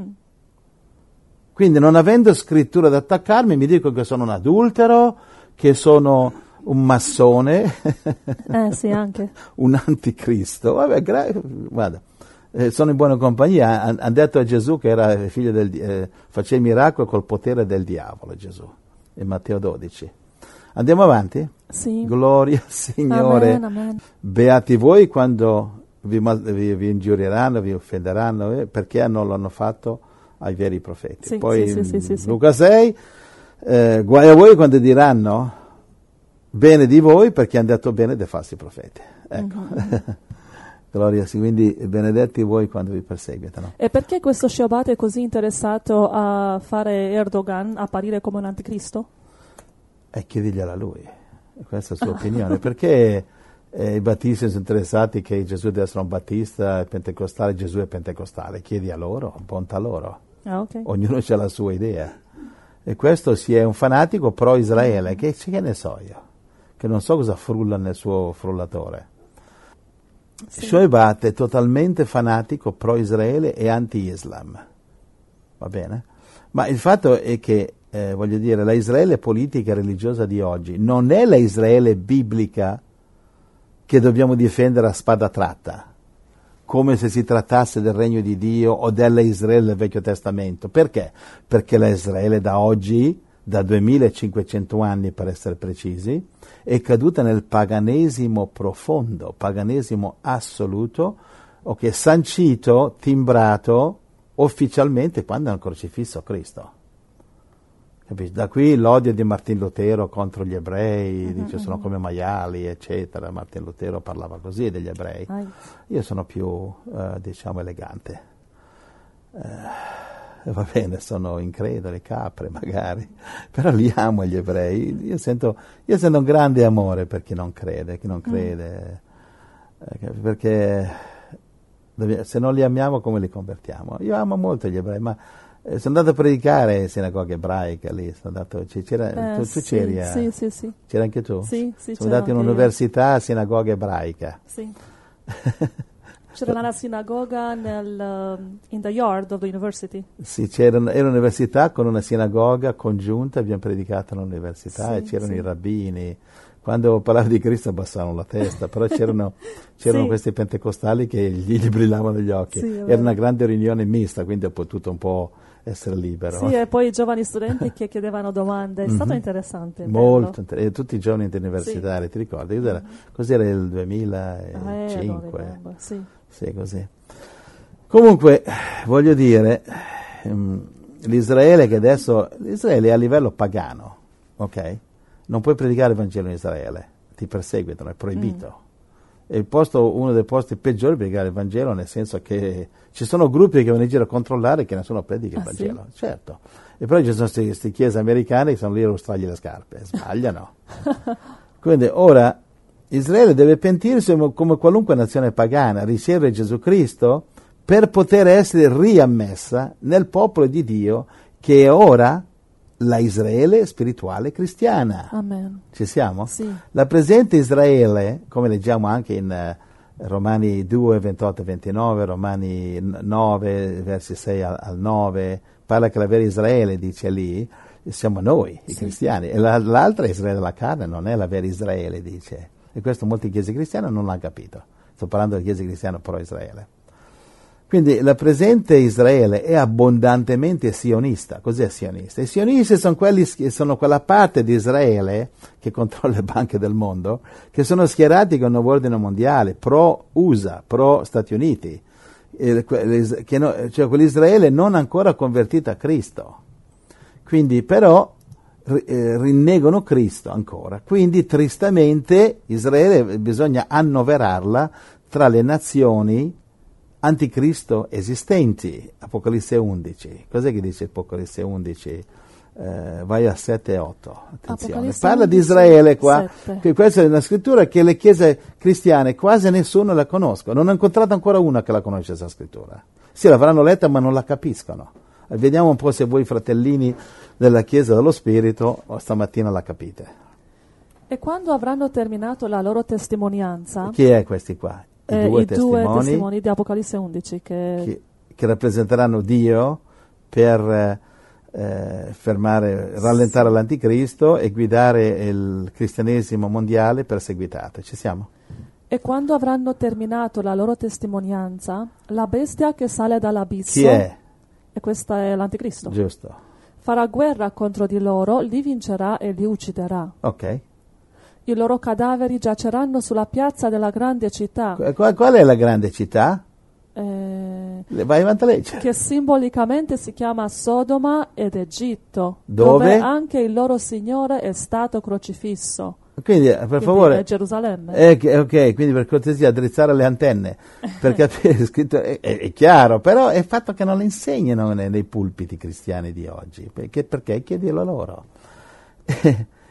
[SPEAKER 2] Quindi non avendo scrittura da attaccarmi mi dico che sono un adultero, che sono un massone,
[SPEAKER 1] sì, anche.
[SPEAKER 2] un anticristo. Vabbè, guarda, sono in buona compagnia. Hanno detto a Gesù che era figlio faceva miracoli col potere del diavolo, Gesù, in Matteo 12. Andiamo avanti?
[SPEAKER 1] Sì.
[SPEAKER 2] Gloria al Signore.
[SPEAKER 1] Amen, amen.
[SPEAKER 2] Beati voi quando vi ingiurieranno, vi offenderanno, perché non l'hanno fatto ai veri profeti.
[SPEAKER 1] Sì,
[SPEAKER 2] Poi
[SPEAKER 1] sì.
[SPEAKER 2] Luca 6, guai a voi quando diranno bene di voi perché hanno detto bene dei falsi profeti. Ecco. Mm-hmm. Gloria, quindi benedetti voi quando vi perseguitano.
[SPEAKER 1] E perché questo Shoebat è così interessato a fare Erdogan apparire come un anticristo?
[SPEAKER 2] Chiedigliela a lui, questa è la sua opinione, perché I battisti sono interessati che Gesù deve essere un battista, pentecostale, Gesù è pentecostale. Chiedi a loro, bontà loro.
[SPEAKER 1] Okay.
[SPEAKER 2] Ognuno ha la sua idea. E questo si è un fanatico pro-Israele, che ne so io, che non so cosa frulla nel suo frullatore. Sì. Shoebat è totalmente fanatico pro-Israele e anti-Islam. Va bene? Ma il fatto è che, voglio dire, la Israele politica e religiosa di oggi non è la Israele biblica che dobbiamo difendere a spada tratta, come se si trattasse del regno di Dio o della Israele del Vecchio Testamento. Perché? Perché la Israele da oggi, da 2500 anni per essere precisi, è caduta nel paganesimo profondo, paganesimo assoluto, che è sancito, timbrato ufficialmente quando hanno crocifisso Cristo. Capisci? Da qui l'odio di Martin Lutero contro gli ebrei, dice sono come maiali, eccetera. Martin Lutero parlava così degli ebrei. Io sono più, diciamo, elegante. Va bene, sono increduli, capre magari, però li amo gli ebrei. Io sento un grande amore per chi non crede, perché se non li amiamo come li convertiamo? Io amo molto gli ebrei, ma sono andato a predicare in sinagoga ebraica lì, tu c'eri?
[SPEAKER 1] Sì.
[SPEAKER 2] C'era anche tu?
[SPEAKER 1] Sì,
[SPEAKER 2] sono andato in un'università, sinagoga ebraica.
[SPEAKER 1] Sì. C'era una sinagoga in the yard of the university.
[SPEAKER 2] Sì, era un'università con una sinagoga congiunta, abbiamo predicato all'università e c'erano i rabbini. Quando parlavo di Cristo abbassavano la testa, però c'erano questi pentecostali che gli brillavano gli occhi. Era una grande riunione mista, quindi ho potuto un po' essere libero.
[SPEAKER 1] Sì, e poi i giovani studenti che chiedevano domande, è stato interessante.
[SPEAKER 2] Molto interessante, tutti i giovani universitari, ti ricordi? Cos'era il 2005? Sì, così. Comunque, voglio dire, l'Israele è a livello pagano, ok? Non puoi predicare il Vangelo in Israele, ti perseguitano, è proibito. È uno dei posti peggiori per predicare il Vangelo, nel senso che ci sono gruppi che vanno in giro a controllare che nessuno predica il Vangelo,
[SPEAKER 1] sì?
[SPEAKER 2] Certo. E poi ci sono queste chiese americane che sono lì a lustrargli le scarpe, sbagliano. Quindi ora Israele deve pentirsi come qualunque nazione pagana, ricevere Gesù Cristo per poter essere riammessa nel popolo di Dio che è ora la Israele spirituale cristiana.
[SPEAKER 1] Amen.
[SPEAKER 2] Ci siamo?
[SPEAKER 1] Sì.
[SPEAKER 2] La presente Israele, come leggiamo anche in Romani 2, 28 e 29, Romani 9, versi 6 al 9, parla che la vera Israele, dice lì, siamo noi, i cristiani, e l'altra Israele della carne non è la vera Israele, dice. E questo molte chiese cristiane non l'hanno capito. Sto parlando di chiese cristiane pro-Israele. Quindi la presente Israele è abbondantemente sionista. Cos'è sionista? I sionisti sono quella parte di Israele che controlla le banche del mondo, che sono schierati con il nuovo ordine mondiale, pro-USA, pro-Stati Uniti, cioè quell'Israele non ancora convertita a Cristo. Quindi però rinnegano Cristo ancora. Quindi tristamente Israele bisogna annoverarla tra le nazioni anticristo esistenti. Apocalisse 11. Cos'è che dice Apocalisse 11? Vai a 7 e 8. Attenzione.
[SPEAKER 1] Apocalisse
[SPEAKER 2] Parla
[SPEAKER 1] 11,
[SPEAKER 2] di Israele qua. Questa è una scrittura che le chiese cristiane quasi nessuno la conosce. Non ho incontrato ancora una che la conosce questa scrittura. Sì, l'avranno letta ma non la capiscono. Vediamo un po' se voi fratellini della Chiesa dello Spirito stamattina la capite.
[SPEAKER 1] E quando avranno terminato la loro testimonianza...
[SPEAKER 2] Chi è questi qua? I due
[SPEAKER 1] testimoni di Apocalisse 11 che
[SPEAKER 2] rappresenteranno Dio per rallentare l'anticristo e guidare il cristianesimo mondiale perseguitato. Ci siamo?
[SPEAKER 1] E quando avranno terminato la loro testimonianza, la bestia che sale dall'abisso...
[SPEAKER 2] Chi è?
[SPEAKER 1] E questo è l'anticristo.
[SPEAKER 2] Giusto.
[SPEAKER 1] Farà guerra contro di loro, li vincerà e li ucciderà.
[SPEAKER 2] Ok.
[SPEAKER 1] I loro cadaveri giaceranno sulla piazza della grande città.
[SPEAKER 2] Qual è la grande città? Vai avanti a leggere.
[SPEAKER 1] Che simbolicamente si chiama Sodoma ed Egitto,
[SPEAKER 2] dove
[SPEAKER 1] anche il loro Signore è stato crocifisso.
[SPEAKER 2] Quindi, per favore,
[SPEAKER 1] è Gerusalemme.
[SPEAKER 2] Ok, quindi per cortesia drizzare le antenne per capire, scritto, è chiaro, però è il fatto che non le insegnano nei pulpiti cristiani di oggi, perché chiedilo loro.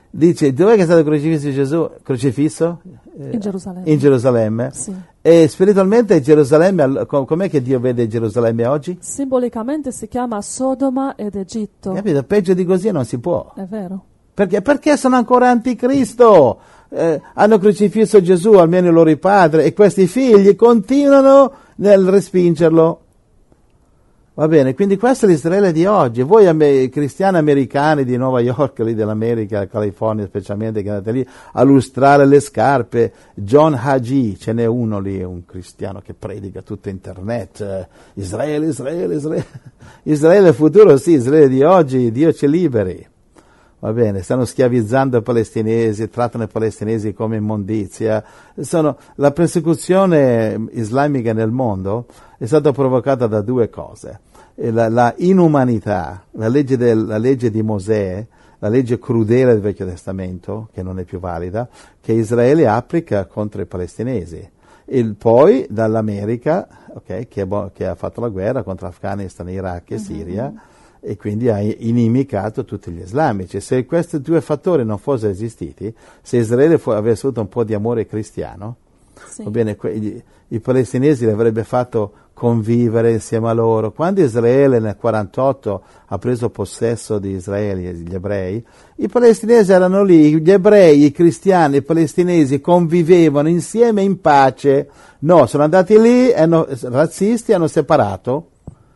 [SPEAKER 2] Dice, dov'è che è stato crocifisso Gesù? Crocifisso?
[SPEAKER 1] In Gerusalemme.
[SPEAKER 2] In Gerusalemme.
[SPEAKER 1] Sì.
[SPEAKER 2] E spiritualmente Gerusalemme, com'è che Dio vede Gerusalemme oggi?
[SPEAKER 1] Simbolicamente si chiama Sodoma ed Egitto.
[SPEAKER 2] Capito? Peggio di così non si può.
[SPEAKER 1] È vero.
[SPEAKER 2] Perché? Perché sono ancora anticristo. Hanno crocifisso Gesù, almeno i loro padri, e questi figli continuano nel respingerlo. Va bene, quindi questo è l'Israele di oggi. Voi cristiani americani di New York, lì dell'America, California specialmente, che andate lì a lustrare le scarpe, John Hagee, ce n'è uno lì, un cristiano che predica tutto internet, Israele, Israele, Israele. Israele futuro, sì, Israele di oggi, Dio ci liberi. Va bene, stanno schiavizzando i palestinesi, trattano i palestinesi come immondizia. La persecuzione islamica nel mondo è stata provocata da due cose. La inumanità, la legge di Mosè, la legge crudele del Vecchio Testamento, che non è più valida, che Israele applica contro i palestinesi. E poi dall'America, okay, che ha fatto la guerra contro Afghanistan, Iraq e Siria, e quindi ha inimicato tutti gli islamici. Se questi due fattori non fossero esistiti, se Israele avesse avuto un po' di amore cristiano, sì, va bene, i palestinesi li avrebbe fatto convivere insieme a loro. Quando Israele nel 48 ha preso possesso di Israele, gli ebrei, i palestinesi erano lì, gli ebrei, i cristiani, i palestinesi convivevano insieme in pace. No, sono andati lì, razzisti, hanno separato.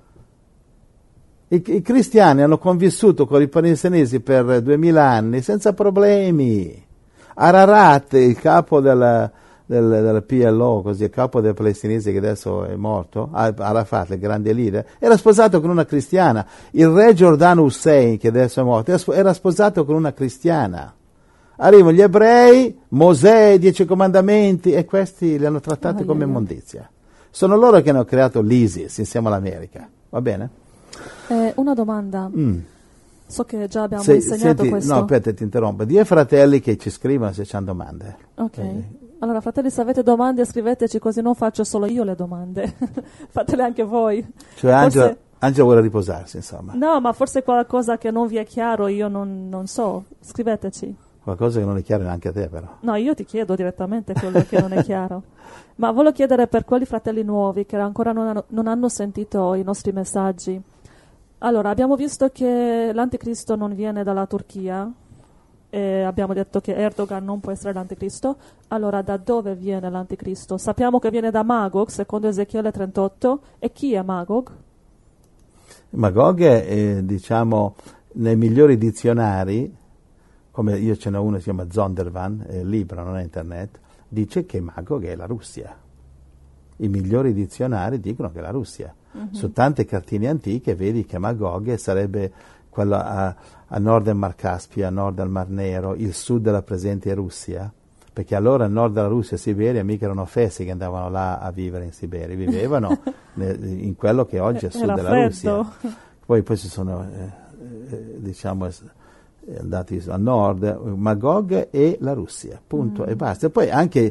[SPEAKER 2] I cristiani hanno convissuto con i palestinesi per 2000 anni senza problemi. Ararat, il capo della PLO, così, il capo dei palestinesi che adesso è morto, Arafat, il grande leader, era sposato con una cristiana. Il re Giordano Hussein, che adesso è morto, era sposato con una cristiana. Arrivano gli ebrei, Mosè, 10 comandamenti, e questi li hanno trattati come immondizia. Sono loro che hanno creato l'ISIS insieme all'America. Va bene?
[SPEAKER 1] Una domanda. So che già abbiamo insegnato questo.
[SPEAKER 2] No, aspetta, ti interrompo. Dì ai fratelli che ci scrivono se hanno domande.
[SPEAKER 1] Ok. Allora, fratelli, se avete domande scriveteci, così non faccio solo io le domande. Fatele anche voi.
[SPEAKER 2] Cioè Angelo vuole riposarsi, insomma.
[SPEAKER 1] No, ma forse qualcosa che non vi è chiaro, io non so. Scriveteci.
[SPEAKER 2] Qualcosa che non è chiaro neanche a te, però.
[SPEAKER 1] No, io ti chiedo direttamente quello che non è chiaro. Ma volevo chiedere per quei fratelli nuovi che ancora non hanno sentito i nostri messaggi. Allora, abbiamo visto che l'anticristo non viene dalla Turchia, e abbiamo detto che Erdogan non può essere l'anticristo. Allora, da dove viene l'anticristo? Sappiamo che viene da Magog, secondo Ezechiele 38. E chi è Magog?
[SPEAKER 2] Magog è, diciamo, nei migliori dizionari, come io ce n'ho uno che si chiama Zondervan, è libro, non è internet, dice che Magog è la Russia. I migliori dizionari dicono che è la Russia. Su tante cartine antiche vedi che Magog sarebbe quello a nord del Mar Caspio, a nord del Mar Nero, il sud della presente Russia, perché allora il nord della Russia e Siberia mica erano fessi che andavano là a vivere in Siberia, vivevano in quello che oggi è il sud della Russia. Poi si sono diciamo andati a nord, Magog e la Russia, punto, e basta. E poi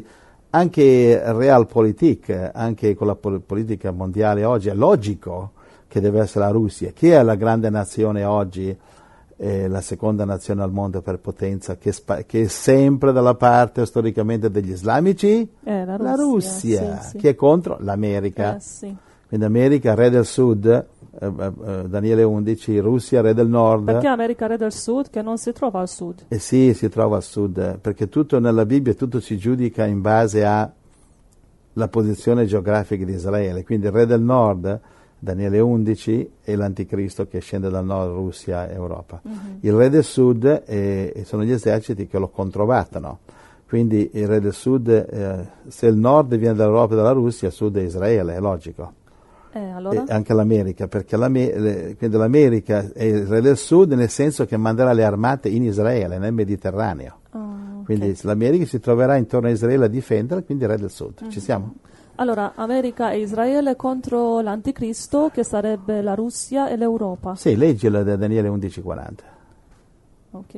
[SPEAKER 2] anche Realpolitik, anche con la politica mondiale oggi, è logico che deve essere la Russia. Chi è la grande nazione oggi, la seconda nazione al mondo per potenza, che è sempre dalla parte storicamente degli islamici? La Russia, sì. Chi è contro? L'America.
[SPEAKER 1] Sì.
[SPEAKER 2] Quindi America, re del sud, Daniele 11, Russia, re del nord.
[SPEAKER 1] Perché America, re del sud, che non si trova al sud?
[SPEAKER 2] Sì, si trova al sud, perché tutto nella Bibbia, tutto si giudica in base alla posizione geografica di Israele. Quindi il re del nord, Daniele 11, è l'anticristo che scende dal nord, Russia e Europa. Il re del sud sono gli eserciti che lo controbattono. Quindi il re del sud, se il nord viene dall'Europa e dalla Russia, il sud è Israele, è logico.
[SPEAKER 1] Allora?
[SPEAKER 2] E anche l'America, perché quindi l'America è il re del sud nel senso che manderà le armate in Israele, nel Mediterraneo.
[SPEAKER 1] Okay.
[SPEAKER 2] Quindi l'America si troverà intorno a Israele a difendere, quindi il re del sud. Ci siamo?
[SPEAKER 1] Allora, America e Israele contro l'anticristo, che sarebbe la Russia e l'Europa.
[SPEAKER 2] Sì, leggilo da Daniele 11:40.
[SPEAKER 1] Ok.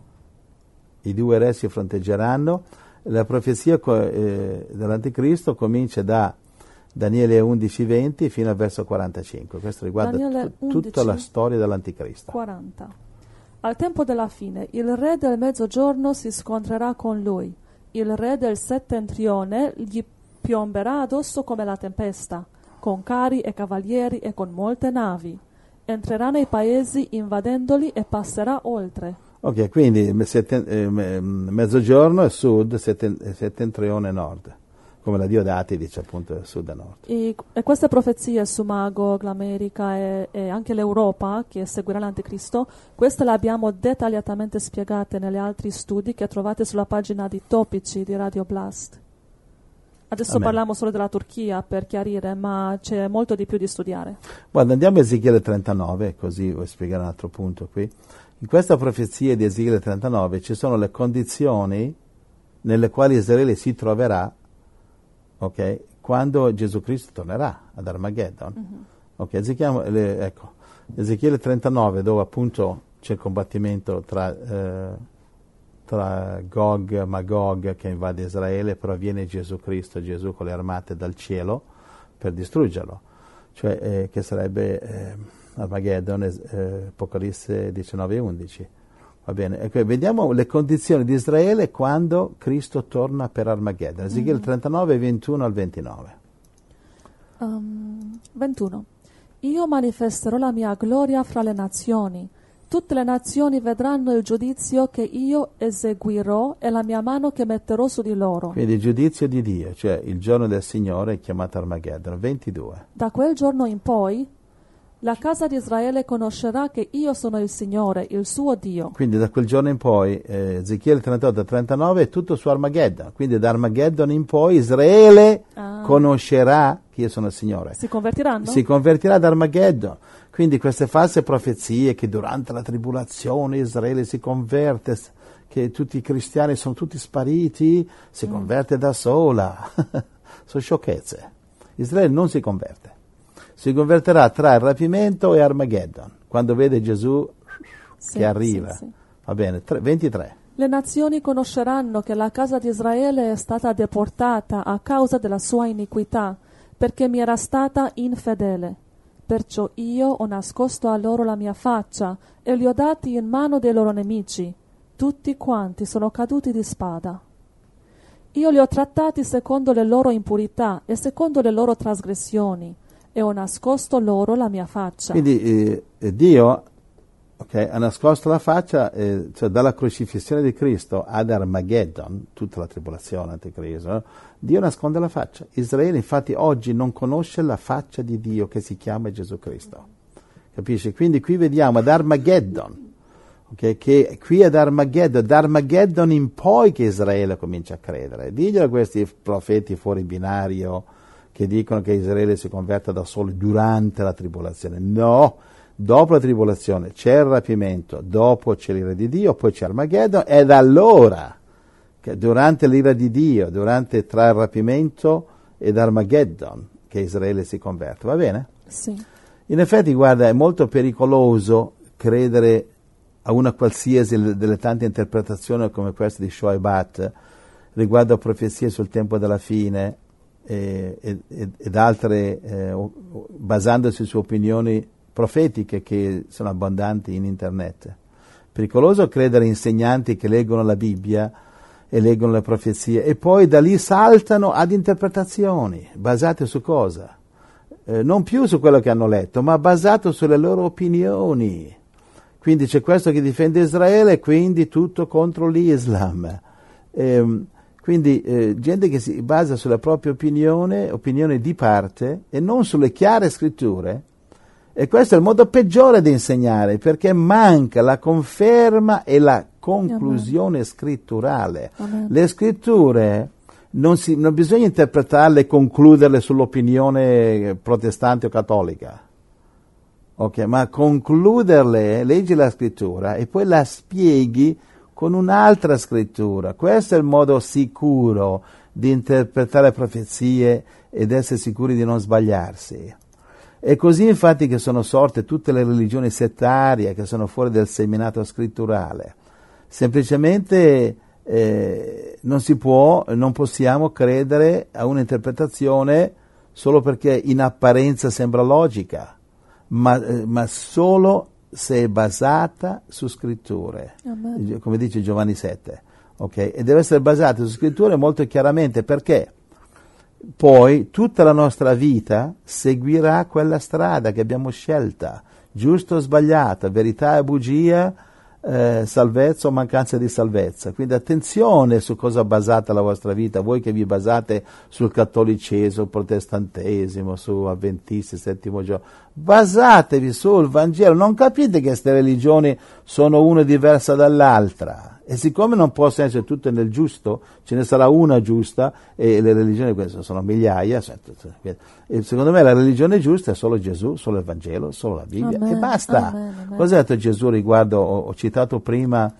[SPEAKER 2] I due re si fronteggeranno. La profezia dell'anticristo comincia da Daniele 11:20 fino al verso 45. Questo riguarda tutta la storia dell'anticristo.
[SPEAKER 1] 40. Al tempo della fine, il re del mezzogiorno si scontrerà con lui. Il re del settentrione gli piomberà addosso come la tempesta, con carri e cavalieri e con molte navi. Entrerà nei paesi invadendoli e passerà oltre.
[SPEAKER 2] Ok, quindi mezzogiorno è sud, settentrione nord, come la Diodati dice appunto sud e nord.
[SPEAKER 1] E queste profezie su Magog, l'America e anche l'Europa che seguirà l'Anticristo, queste le abbiamo dettagliatamente spiegate negli altri studi che trovate sulla pagina di Topici di Radio Blast. Adesso parliamo solo della Turchia per chiarire, ma c'è molto di più di studiare.
[SPEAKER 2] Guarda, andiamo a Ezechiele 39, così vuoi spiegare un altro punto qui. In questa profezia di Ezechiele 39 ci sono le condizioni nelle quali Israele si troverà, ok, quando Gesù Cristo tornerà ad Armageddon. Mm-hmm. Ok, Ezechiele 39, dove appunto c'è il combattimento tra Gog e Magog che invade Israele, però viene Gesù Cristo, Gesù con le armate dal cielo per distruggerlo, cioè che sarebbe Armageddon, Apocalisse 19:11. Va bene, ecco, vediamo le condizioni di Israele quando Cristo torna per Armageddon. Ezechiele 39, 21 al 29.
[SPEAKER 1] 21. Io manifesterò la mia gloria fra le nazioni. Tutte le nazioni vedranno il giudizio che io eseguirò e la mia mano che metterò su di loro.
[SPEAKER 2] Quindi il giudizio di Dio, cioè il giorno del Signore è chiamato Armageddon. 22.
[SPEAKER 1] Da quel giorno in poi la casa di Israele conoscerà che io sono il Signore, il suo Dio.
[SPEAKER 2] Quindi da quel giorno in poi, Ezechiele 38 39 è tutto su Armageddon. Quindi da Armageddon in poi Israele conoscerà che io sono il Signore.
[SPEAKER 1] Si convertiranno?
[SPEAKER 2] Si convertirà ad Armageddon. Quindi queste false profezie che durante la tribolazione Israele si converte, che tutti i cristiani sono tutti spariti, si converte da sola. Sono sciocchezze. Israele non si converte. Si converterà tra il rapimento e Armageddon, quando vede Gesù che arriva. Sì. Va bene, 23.
[SPEAKER 1] Le nazioni conosceranno che la casa di Israele è stata deportata a causa della sua iniquità, perché mi era stata infedele. Perciò io ho nascosto a loro la mia faccia e li ho dati in mano dei loro nemici. Tutti quanti sono caduti di spada. Io li ho trattati secondo le loro impurità e secondo le loro trasgressioni, e ho nascosto loro la mia faccia.
[SPEAKER 2] Quindi Dio ha nascosto la faccia, cioè dalla crocifissione di Cristo ad Armageddon, tutta la tribolazione anticristo, Dio nasconde la faccia. Israele infatti oggi non conosce la faccia di Dio che si chiama Gesù Cristo. Capisci? Quindi qui vediamo ad Armageddon, che qui ad Armageddon in poi che Israele comincia a credere. Diglielo a questi profeti fuori binario che dicono che Israele si converta da solo durante la tribolazione. No, dopo la tribolazione c'è il rapimento, dopo c'è l'ira di Dio, poi c'è Armageddon, ed allora, che durante l'ira di Dio, tra il rapimento ed Armageddon, che Israele si converte. Va bene?
[SPEAKER 1] Sì.
[SPEAKER 2] In effetti, guarda, è molto pericoloso credere a una qualsiasi delle tante interpretazioni come questa di Shoaibat riguardo a profezie sul tempo della fine, ed altre basandosi su opinioni profetiche che sono abbondanti in internet. Pericoloso credere a insegnanti che leggono la Bibbia e leggono le profezie e poi da lì saltano ad interpretazioni basate su cosa? Non più su quello che hanno letto, ma basato sulle loro opinioni. Quindi c'è questo che difende Israele, quindi tutto contro l'Islam. Quindi gente che si basa sulla propria opinione di parte e non sulle chiare scritture, e questo è il modo peggiore di insegnare, perché manca la conferma e la conclusione scritturale.
[SPEAKER 1] Amen.
[SPEAKER 2] Le scritture non bisogna interpretarle e concluderle sull'opinione protestante o cattolica, ma concluderle, leggi la scrittura e poi la spieghi con un'altra scrittura. Questo è il modo sicuro di interpretare le profezie ed essere sicuri di non sbagliarsi. È così infatti che sono sorte tutte le religioni settarie che sono fuori del seminato scritturale. Semplicemente non possiamo credere a un'interpretazione solo perché in apparenza sembra logica, ma solo se è basata su scritture,
[SPEAKER 1] Amen.
[SPEAKER 2] come dice Giovanni 7, okay? E deve essere basata su scritture molto chiaramente, perché poi tutta la nostra vita seguirà quella strada che abbiamo scelta, giusto o sbagliata, verità e bugia, salvezza o mancanza di salvezza. Quindi attenzione su cosa basate la vostra vita, voi che vi basate sul cattolicesimo, protestantesimo, su avventisti, settimo giorno, basatevi sul Vangelo. Non capite che queste religioni sono una diversa dall'altra, e siccome non possono essere tutte nel giusto, ce ne sarà una giusta, e le religioni queste sono migliaia, e secondo me la religione giusta è solo Gesù, solo il Vangelo, solo la Bibbia.
[SPEAKER 1] Amen.
[SPEAKER 2] E basta.
[SPEAKER 1] Amen.
[SPEAKER 2] Cosa ha detto Gesù riguardo, ho citato prima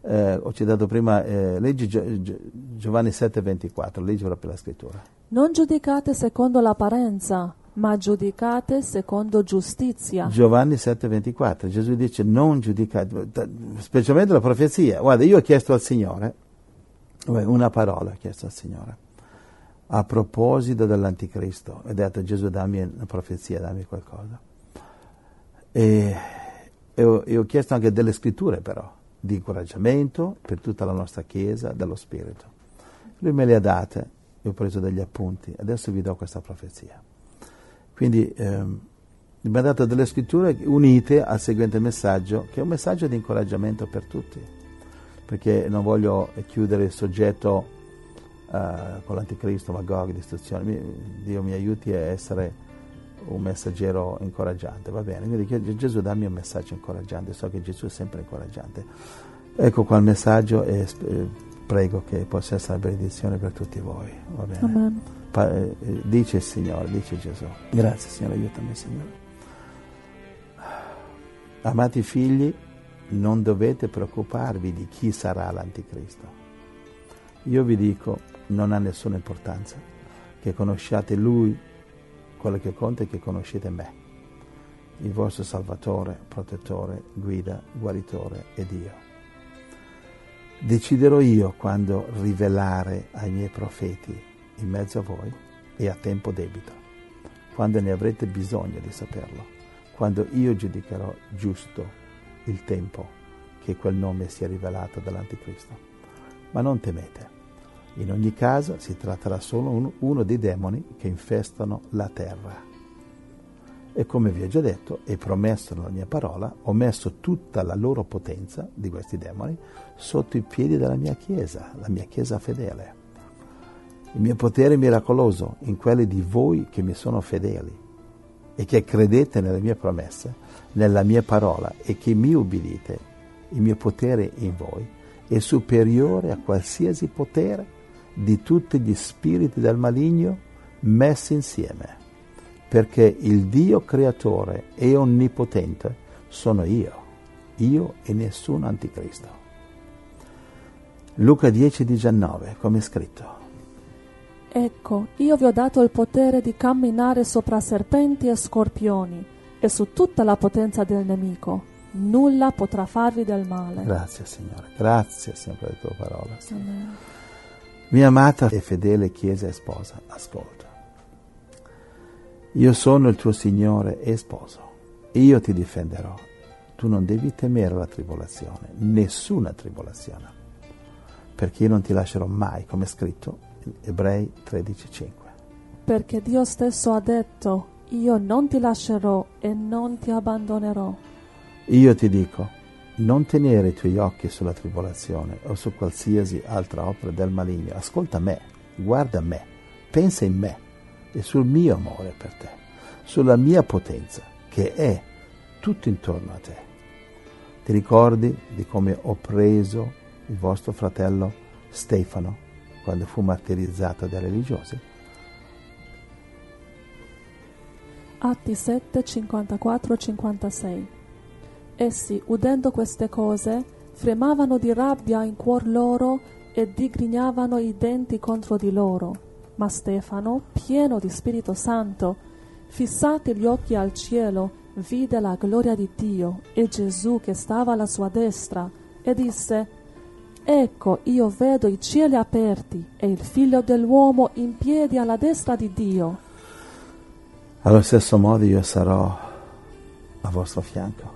[SPEAKER 2] leggi Giovanni 7,24, leggi proprio la scrittura.
[SPEAKER 1] Non giudicate secondo l'apparenza, ma giudicate secondo giustizia.
[SPEAKER 2] Giovanni 7,24, Gesù dice non giudicate, specialmente la profezia. Guarda, io ho chiesto al Signore, una parola ho chiesto al Signore, a proposito dell'anticristo, ho detto Gesù dammi una profezia, dammi qualcosa. E ho chiesto anche delle scritture però, di incoraggiamento per tutta la nostra Chiesa, dello Spirito. Lui me le ha date, io ho preso degli appunti, adesso vi do questa profezia. Quindi mi ha dato delle scritture unite al seguente messaggio, che è un messaggio di incoraggiamento per tutti, perché non voglio chiudere il soggetto con l'anticristo, Magog, distruzione. Dio mi aiuti a essere un messaggero incoraggiante, va bene? Quindi Gesù dammi un messaggio incoraggiante, so che Gesù è sempre incoraggiante. Ecco qua il messaggio e prego che possa essere una benedizione per tutti voi, va bene?
[SPEAKER 1] Amen.
[SPEAKER 2] Dice il Signore, dice Gesù. Grazie Signore, aiutami Signore. Amati figli, non dovete preoccuparvi di chi sarà l'anticristo. Io vi dico, non ha nessuna importanza che conosciate Lui, quello che conta è che conoscete me, il vostro Salvatore, protettore, guida, guaritore e Dio. Deciderò io quando rivelare ai miei profeti in mezzo a voi e a tempo debito, quando ne avrete bisogno di saperlo, quando io giudicherò giusto il tempo che quel nome sia rivelato dall'anticristo. Ma non temete, in ogni caso si tratterà solo uno dei demoni che infestano la terra. E come vi ho già detto e promesso nella mia parola, ho messo tutta la loro potenza di questi demoni sotto i piedi della mia Chiesa, la mia Chiesa fedele. Il mio potere è miracoloso in quelli di voi che mi sono fedeli e che credete nelle mie promesse, nella mia parola e che mi ubbidite. Il mio potere in voi è superiore a qualsiasi potere di tutti gli spiriti del maligno messi insieme, perché il Dio creatore e onnipotente sono io e nessun anticristo. Luca 10,19, come è scritto.
[SPEAKER 1] Ecco, io vi ho dato il potere di camminare sopra serpenti e scorpioni e su tutta la potenza del nemico. Nulla potrà farvi del male.
[SPEAKER 2] Grazie Signore, grazie Signore per le tue parole.
[SPEAKER 1] Amen.
[SPEAKER 2] Mia amata e fedele Chiesa e sposa, ascolta. Io sono il tuo Signore e sposo. Io ti difenderò. Tu non devi temere la tribolazione, nessuna tribolazione, perché io non ti lascerò mai, come è scritto in Ebrei 13,5.
[SPEAKER 1] Perché Dio stesso ha detto, io non ti lascerò e non ti abbandonerò.
[SPEAKER 2] Io ti dico, non tenere i tuoi occhi sulla tribolazione o su qualsiasi altra opera del maligno. Ascolta me, guarda me, pensa in me e sul mio amore per te, sulla mia potenza che è tutto intorno a te. Ti ricordi di come ho preso il vostro fratello Stefano quando fu martirizzato dai religiosi?
[SPEAKER 1] Atti 7, 54-56. Essi, udendo queste cose, fremavano di rabbia in cuor loro e digrignavano i denti contro di loro. Ma Stefano, pieno di Spirito Santo, fissati gli occhi al cielo, vide la gloria di Dio e Gesù che stava alla sua destra, e disse: Ecco, io vedo i cieli aperti e il Figlio dell'uomo in piedi alla destra di Dio. Allo
[SPEAKER 2] stesso modo io sarò a vostro fianco.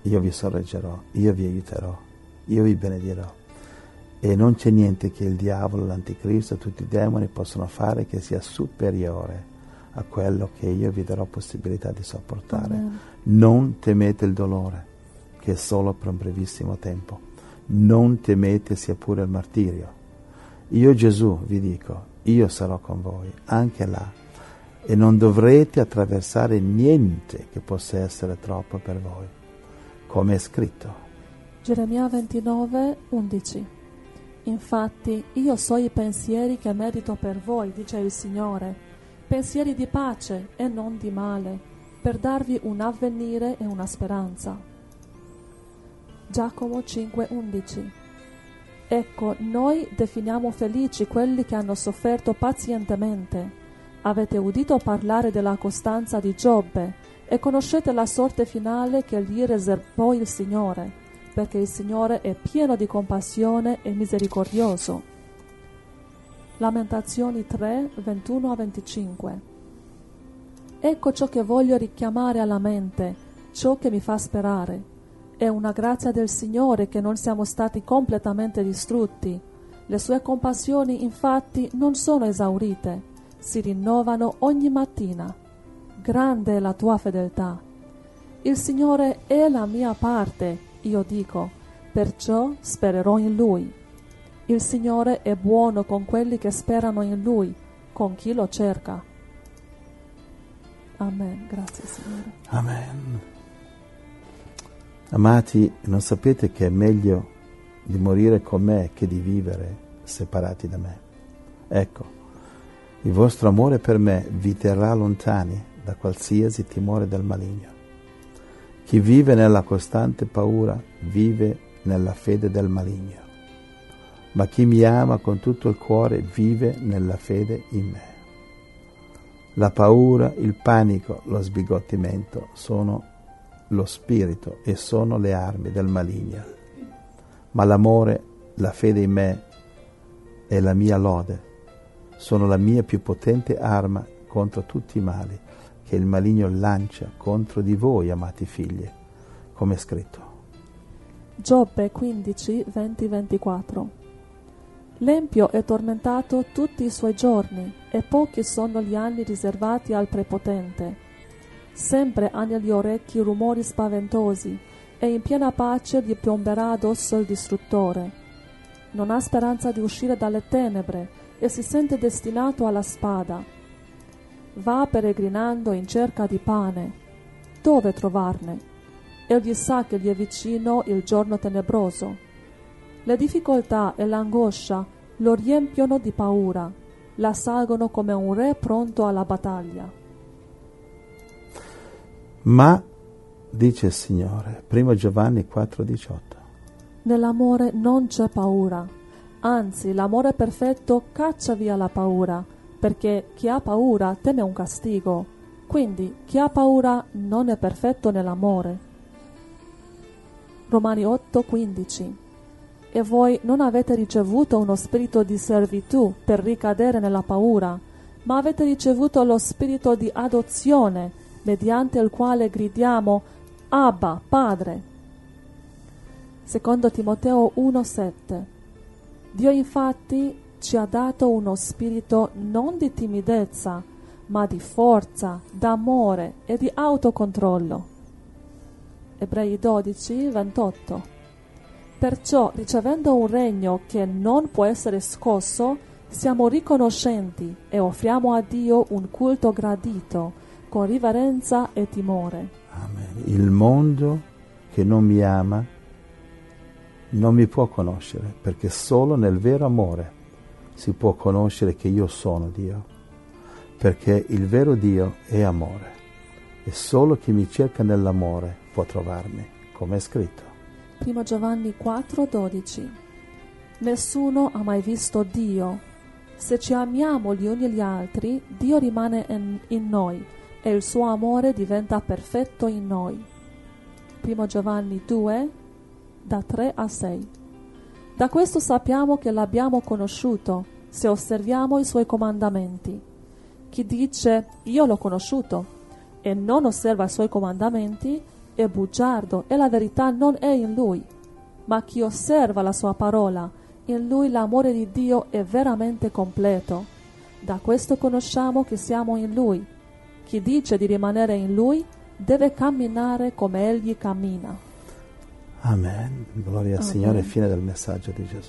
[SPEAKER 2] io vi sorreggerò, io vi aiuterò, io vi benedirò. E non c'è niente che il diavolo, l'anticristo e tutti i demoni possono fare che sia superiore a quello che io vi darò possibilità di sopportare.
[SPEAKER 1] Amen.
[SPEAKER 2] Non temete il dolore, che è solo per un brevissimo tempo. Non temete sia pure il martirio. Io Gesù vi dico, io sarò con voi, anche là, e non dovrete attraversare niente che possa essere troppo per voi, come è scritto.
[SPEAKER 1] Geremia 29, 11. Infatti io so i pensieri che medito per voi, dice il Signore, pensieri di pace e non di male, per darvi un avvenire e una speranza. Giacomo 5, 11. Ecco, noi definiamo felici quelli che hanno sofferto pazientemente. Avete udito parlare della costanza di Giobbe e conoscete la sorte finale che gli riservò il Signore, perché il Signore è pieno di compassione e misericordioso. Lamentazioni 3, 21 a 25. Ecco ciò che voglio richiamare alla mente, ciò che mi fa sperare. È una grazia del Signore che non siamo stati completamente distrutti. Le sue compassioni, infatti, non sono esaurite, si rinnovano ogni mattina. Grande è la tua fedeltà. Il Signore è la mia parte, io dico, perciò spererò in Lui. Il Signore è buono con quelli che sperano in Lui, con chi lo cerca. Amen. Grazie, Signore.
[SPEAKER 2] Amen. Amati, non sapete che è meglio di morire con me che di vivere separati da me? Ecco, il vostro amore per me vi terrà lontani da qualsiasi timore del maligno. Chi vive nella costante paura vive nella fede del maligno, ma chi mi ama con tutto il cuore vive nella fede in me. La paura, il panico, lo sbigottimento sono lo spirito e sono le armi del maligno, ma l'amore, la fede in me e la mia lode sono la mia più potente arma contro tutti i mali che il maligno lancia contro di voi, amati figli, come è scritto.
[SPEAKER 1] Giobbe 15, 20-24. L'empio è tormentato tutti i suoi giorni, e pochi sono gli anni riservati al prepotente. Sempre ha negli orecchi rumori spaventosi, e in piena pace gli piomberà addosso il distruttore. Non ha speranza di uscire dalle tenebre, e si sente destinato alla spada. Va peregrinando in cerca di pane. Dove trovarne? Egli sa che gli è vicino il giorno tenebroso. Le difficoltà e l'angoscia lo riempiono di paura, l'assalgono come un re pronto alla battaglia.
[SPEAKER 2] Ma, dice il Signore, 1 Giovanni 4,18,
[SPEAKER 1] nell'amore non c'è paura, anzi l'amore perfetto caccia via la paura, perché chi ha paura teme un castigo, quindi chi ha paura non è perfetto nell'amore. Romani 8,15. E voi non avete ricevuto uno spirito di servitù per ricadere nella paura, ma avete ricevuto lo spirito di adozione, mediante il quale gridiamo Abba, Padre. Secondo Timoteo 1,7. Dio infatti ci ha dato uno spirito non di timidezza, ma di forza, d'amore e di autocontrollo. Ebrei 12:28. Perciò, ricevendo un regno che non può essere scosso, siamo riconoscenti e offriamo a Dio un culto gradito, con riverenza e timore.
[SPEAKER 2] Amen. Il mondo che non mi ama non mi può conoscere, perché solo nel vero amore si può conoscere che io sono Dio, perché il vero Dio è amore, e solo chi mi cerca nell'amore può trovarmi, come è scritto.
[SPEAKER 1] 1 Giovanni 4,12. Nessuno ha mai visto Dio. Se ci amiamo gli uni gli altri, Dio rimane in noi e il suo amore diventa perfetto in noi. 1 Giovanni 2, da 3 a 6. Da questo sappiamo che l'abbiamo conosciuto, se osserviamo i suoi comandamenti. Chi dice io l'ho conosciuto e non osserva i suoi comandamenti è bugiardo e la verità non è in lui. Ma chi osserva la sua parola, in lui l'amore di Dio è veramente completo. Da questo conosciamo che siamo in lui. Chi dice di rimanere in lui deve camminare come egli cammina.
[SPEAKER 2] Amen. Gloria al Signore, fine del messaggio di Gesù.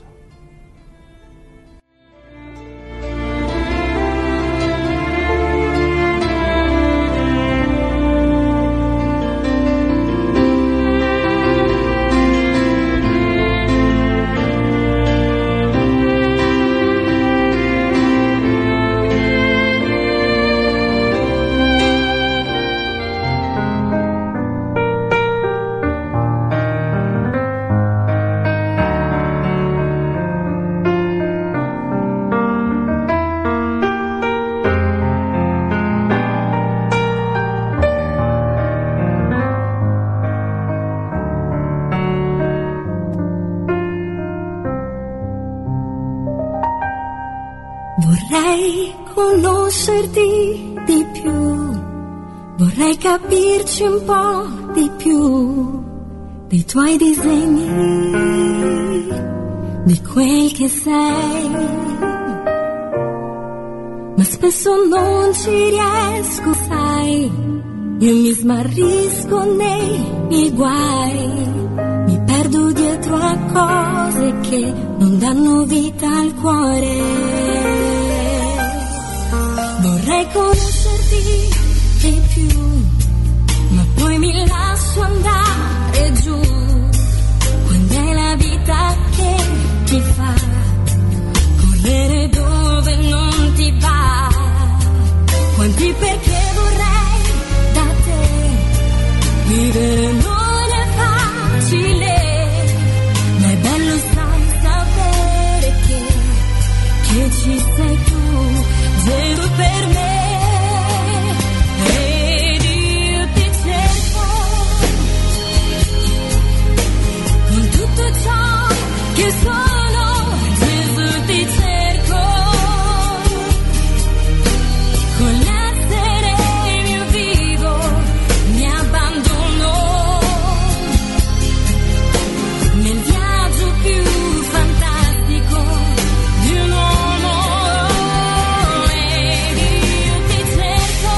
[SPEAKER 3] Vorrei conoscerti di più, vorrei capirci un po' di più dei tuoi disegni, di quel che sei. Ma spesso non ci riesco, sai, io mi smarrisco nei miei guai, mi perdo dietro a cose che non danno vita al cuore. Vorrei conoscerti di più, ma poi mi lascio andare giù, quando è la vita che ti fa correre dove non ti va. Quanti perché vorrei da te, vivere non è facile, ma è bello, sai, sapere che ci sei tu, Gesù per me. Ed io ti cerco con tutto ciò che sono, Gesù ti cerco, con l'essere mio vivo mi abbandono, nel viaggio più fantastico di un uomo. Ed io ti cerco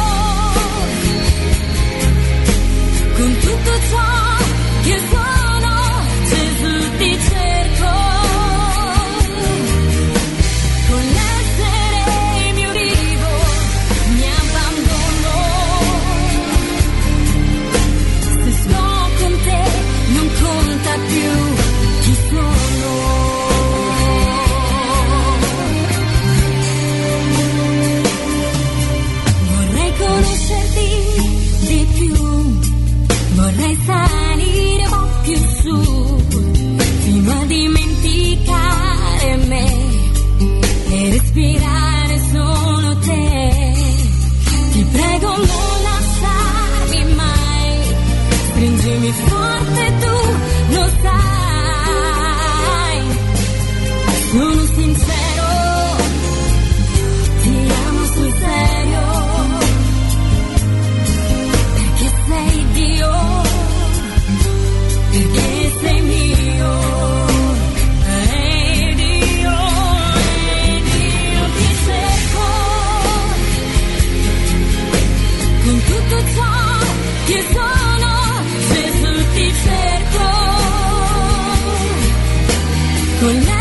[SPEAKER 3] con tutto ciò che sono, Gesù ti cerco, con l'essere mio rivo mi abbandono, se sto con te non conta più chi sono. Vorrei conoscerti di più, vorrei salire un po' più su, fino a dimenticare me e respirare solo te. Ti prego non lasciarmi mai, stringimi forte, tu lo sai. Sono sincero, ti amo sul serio, perché sei Dio, perché sei mio. Ed io ti cerco con tutto ciò che sono, Gesù ti cerco, con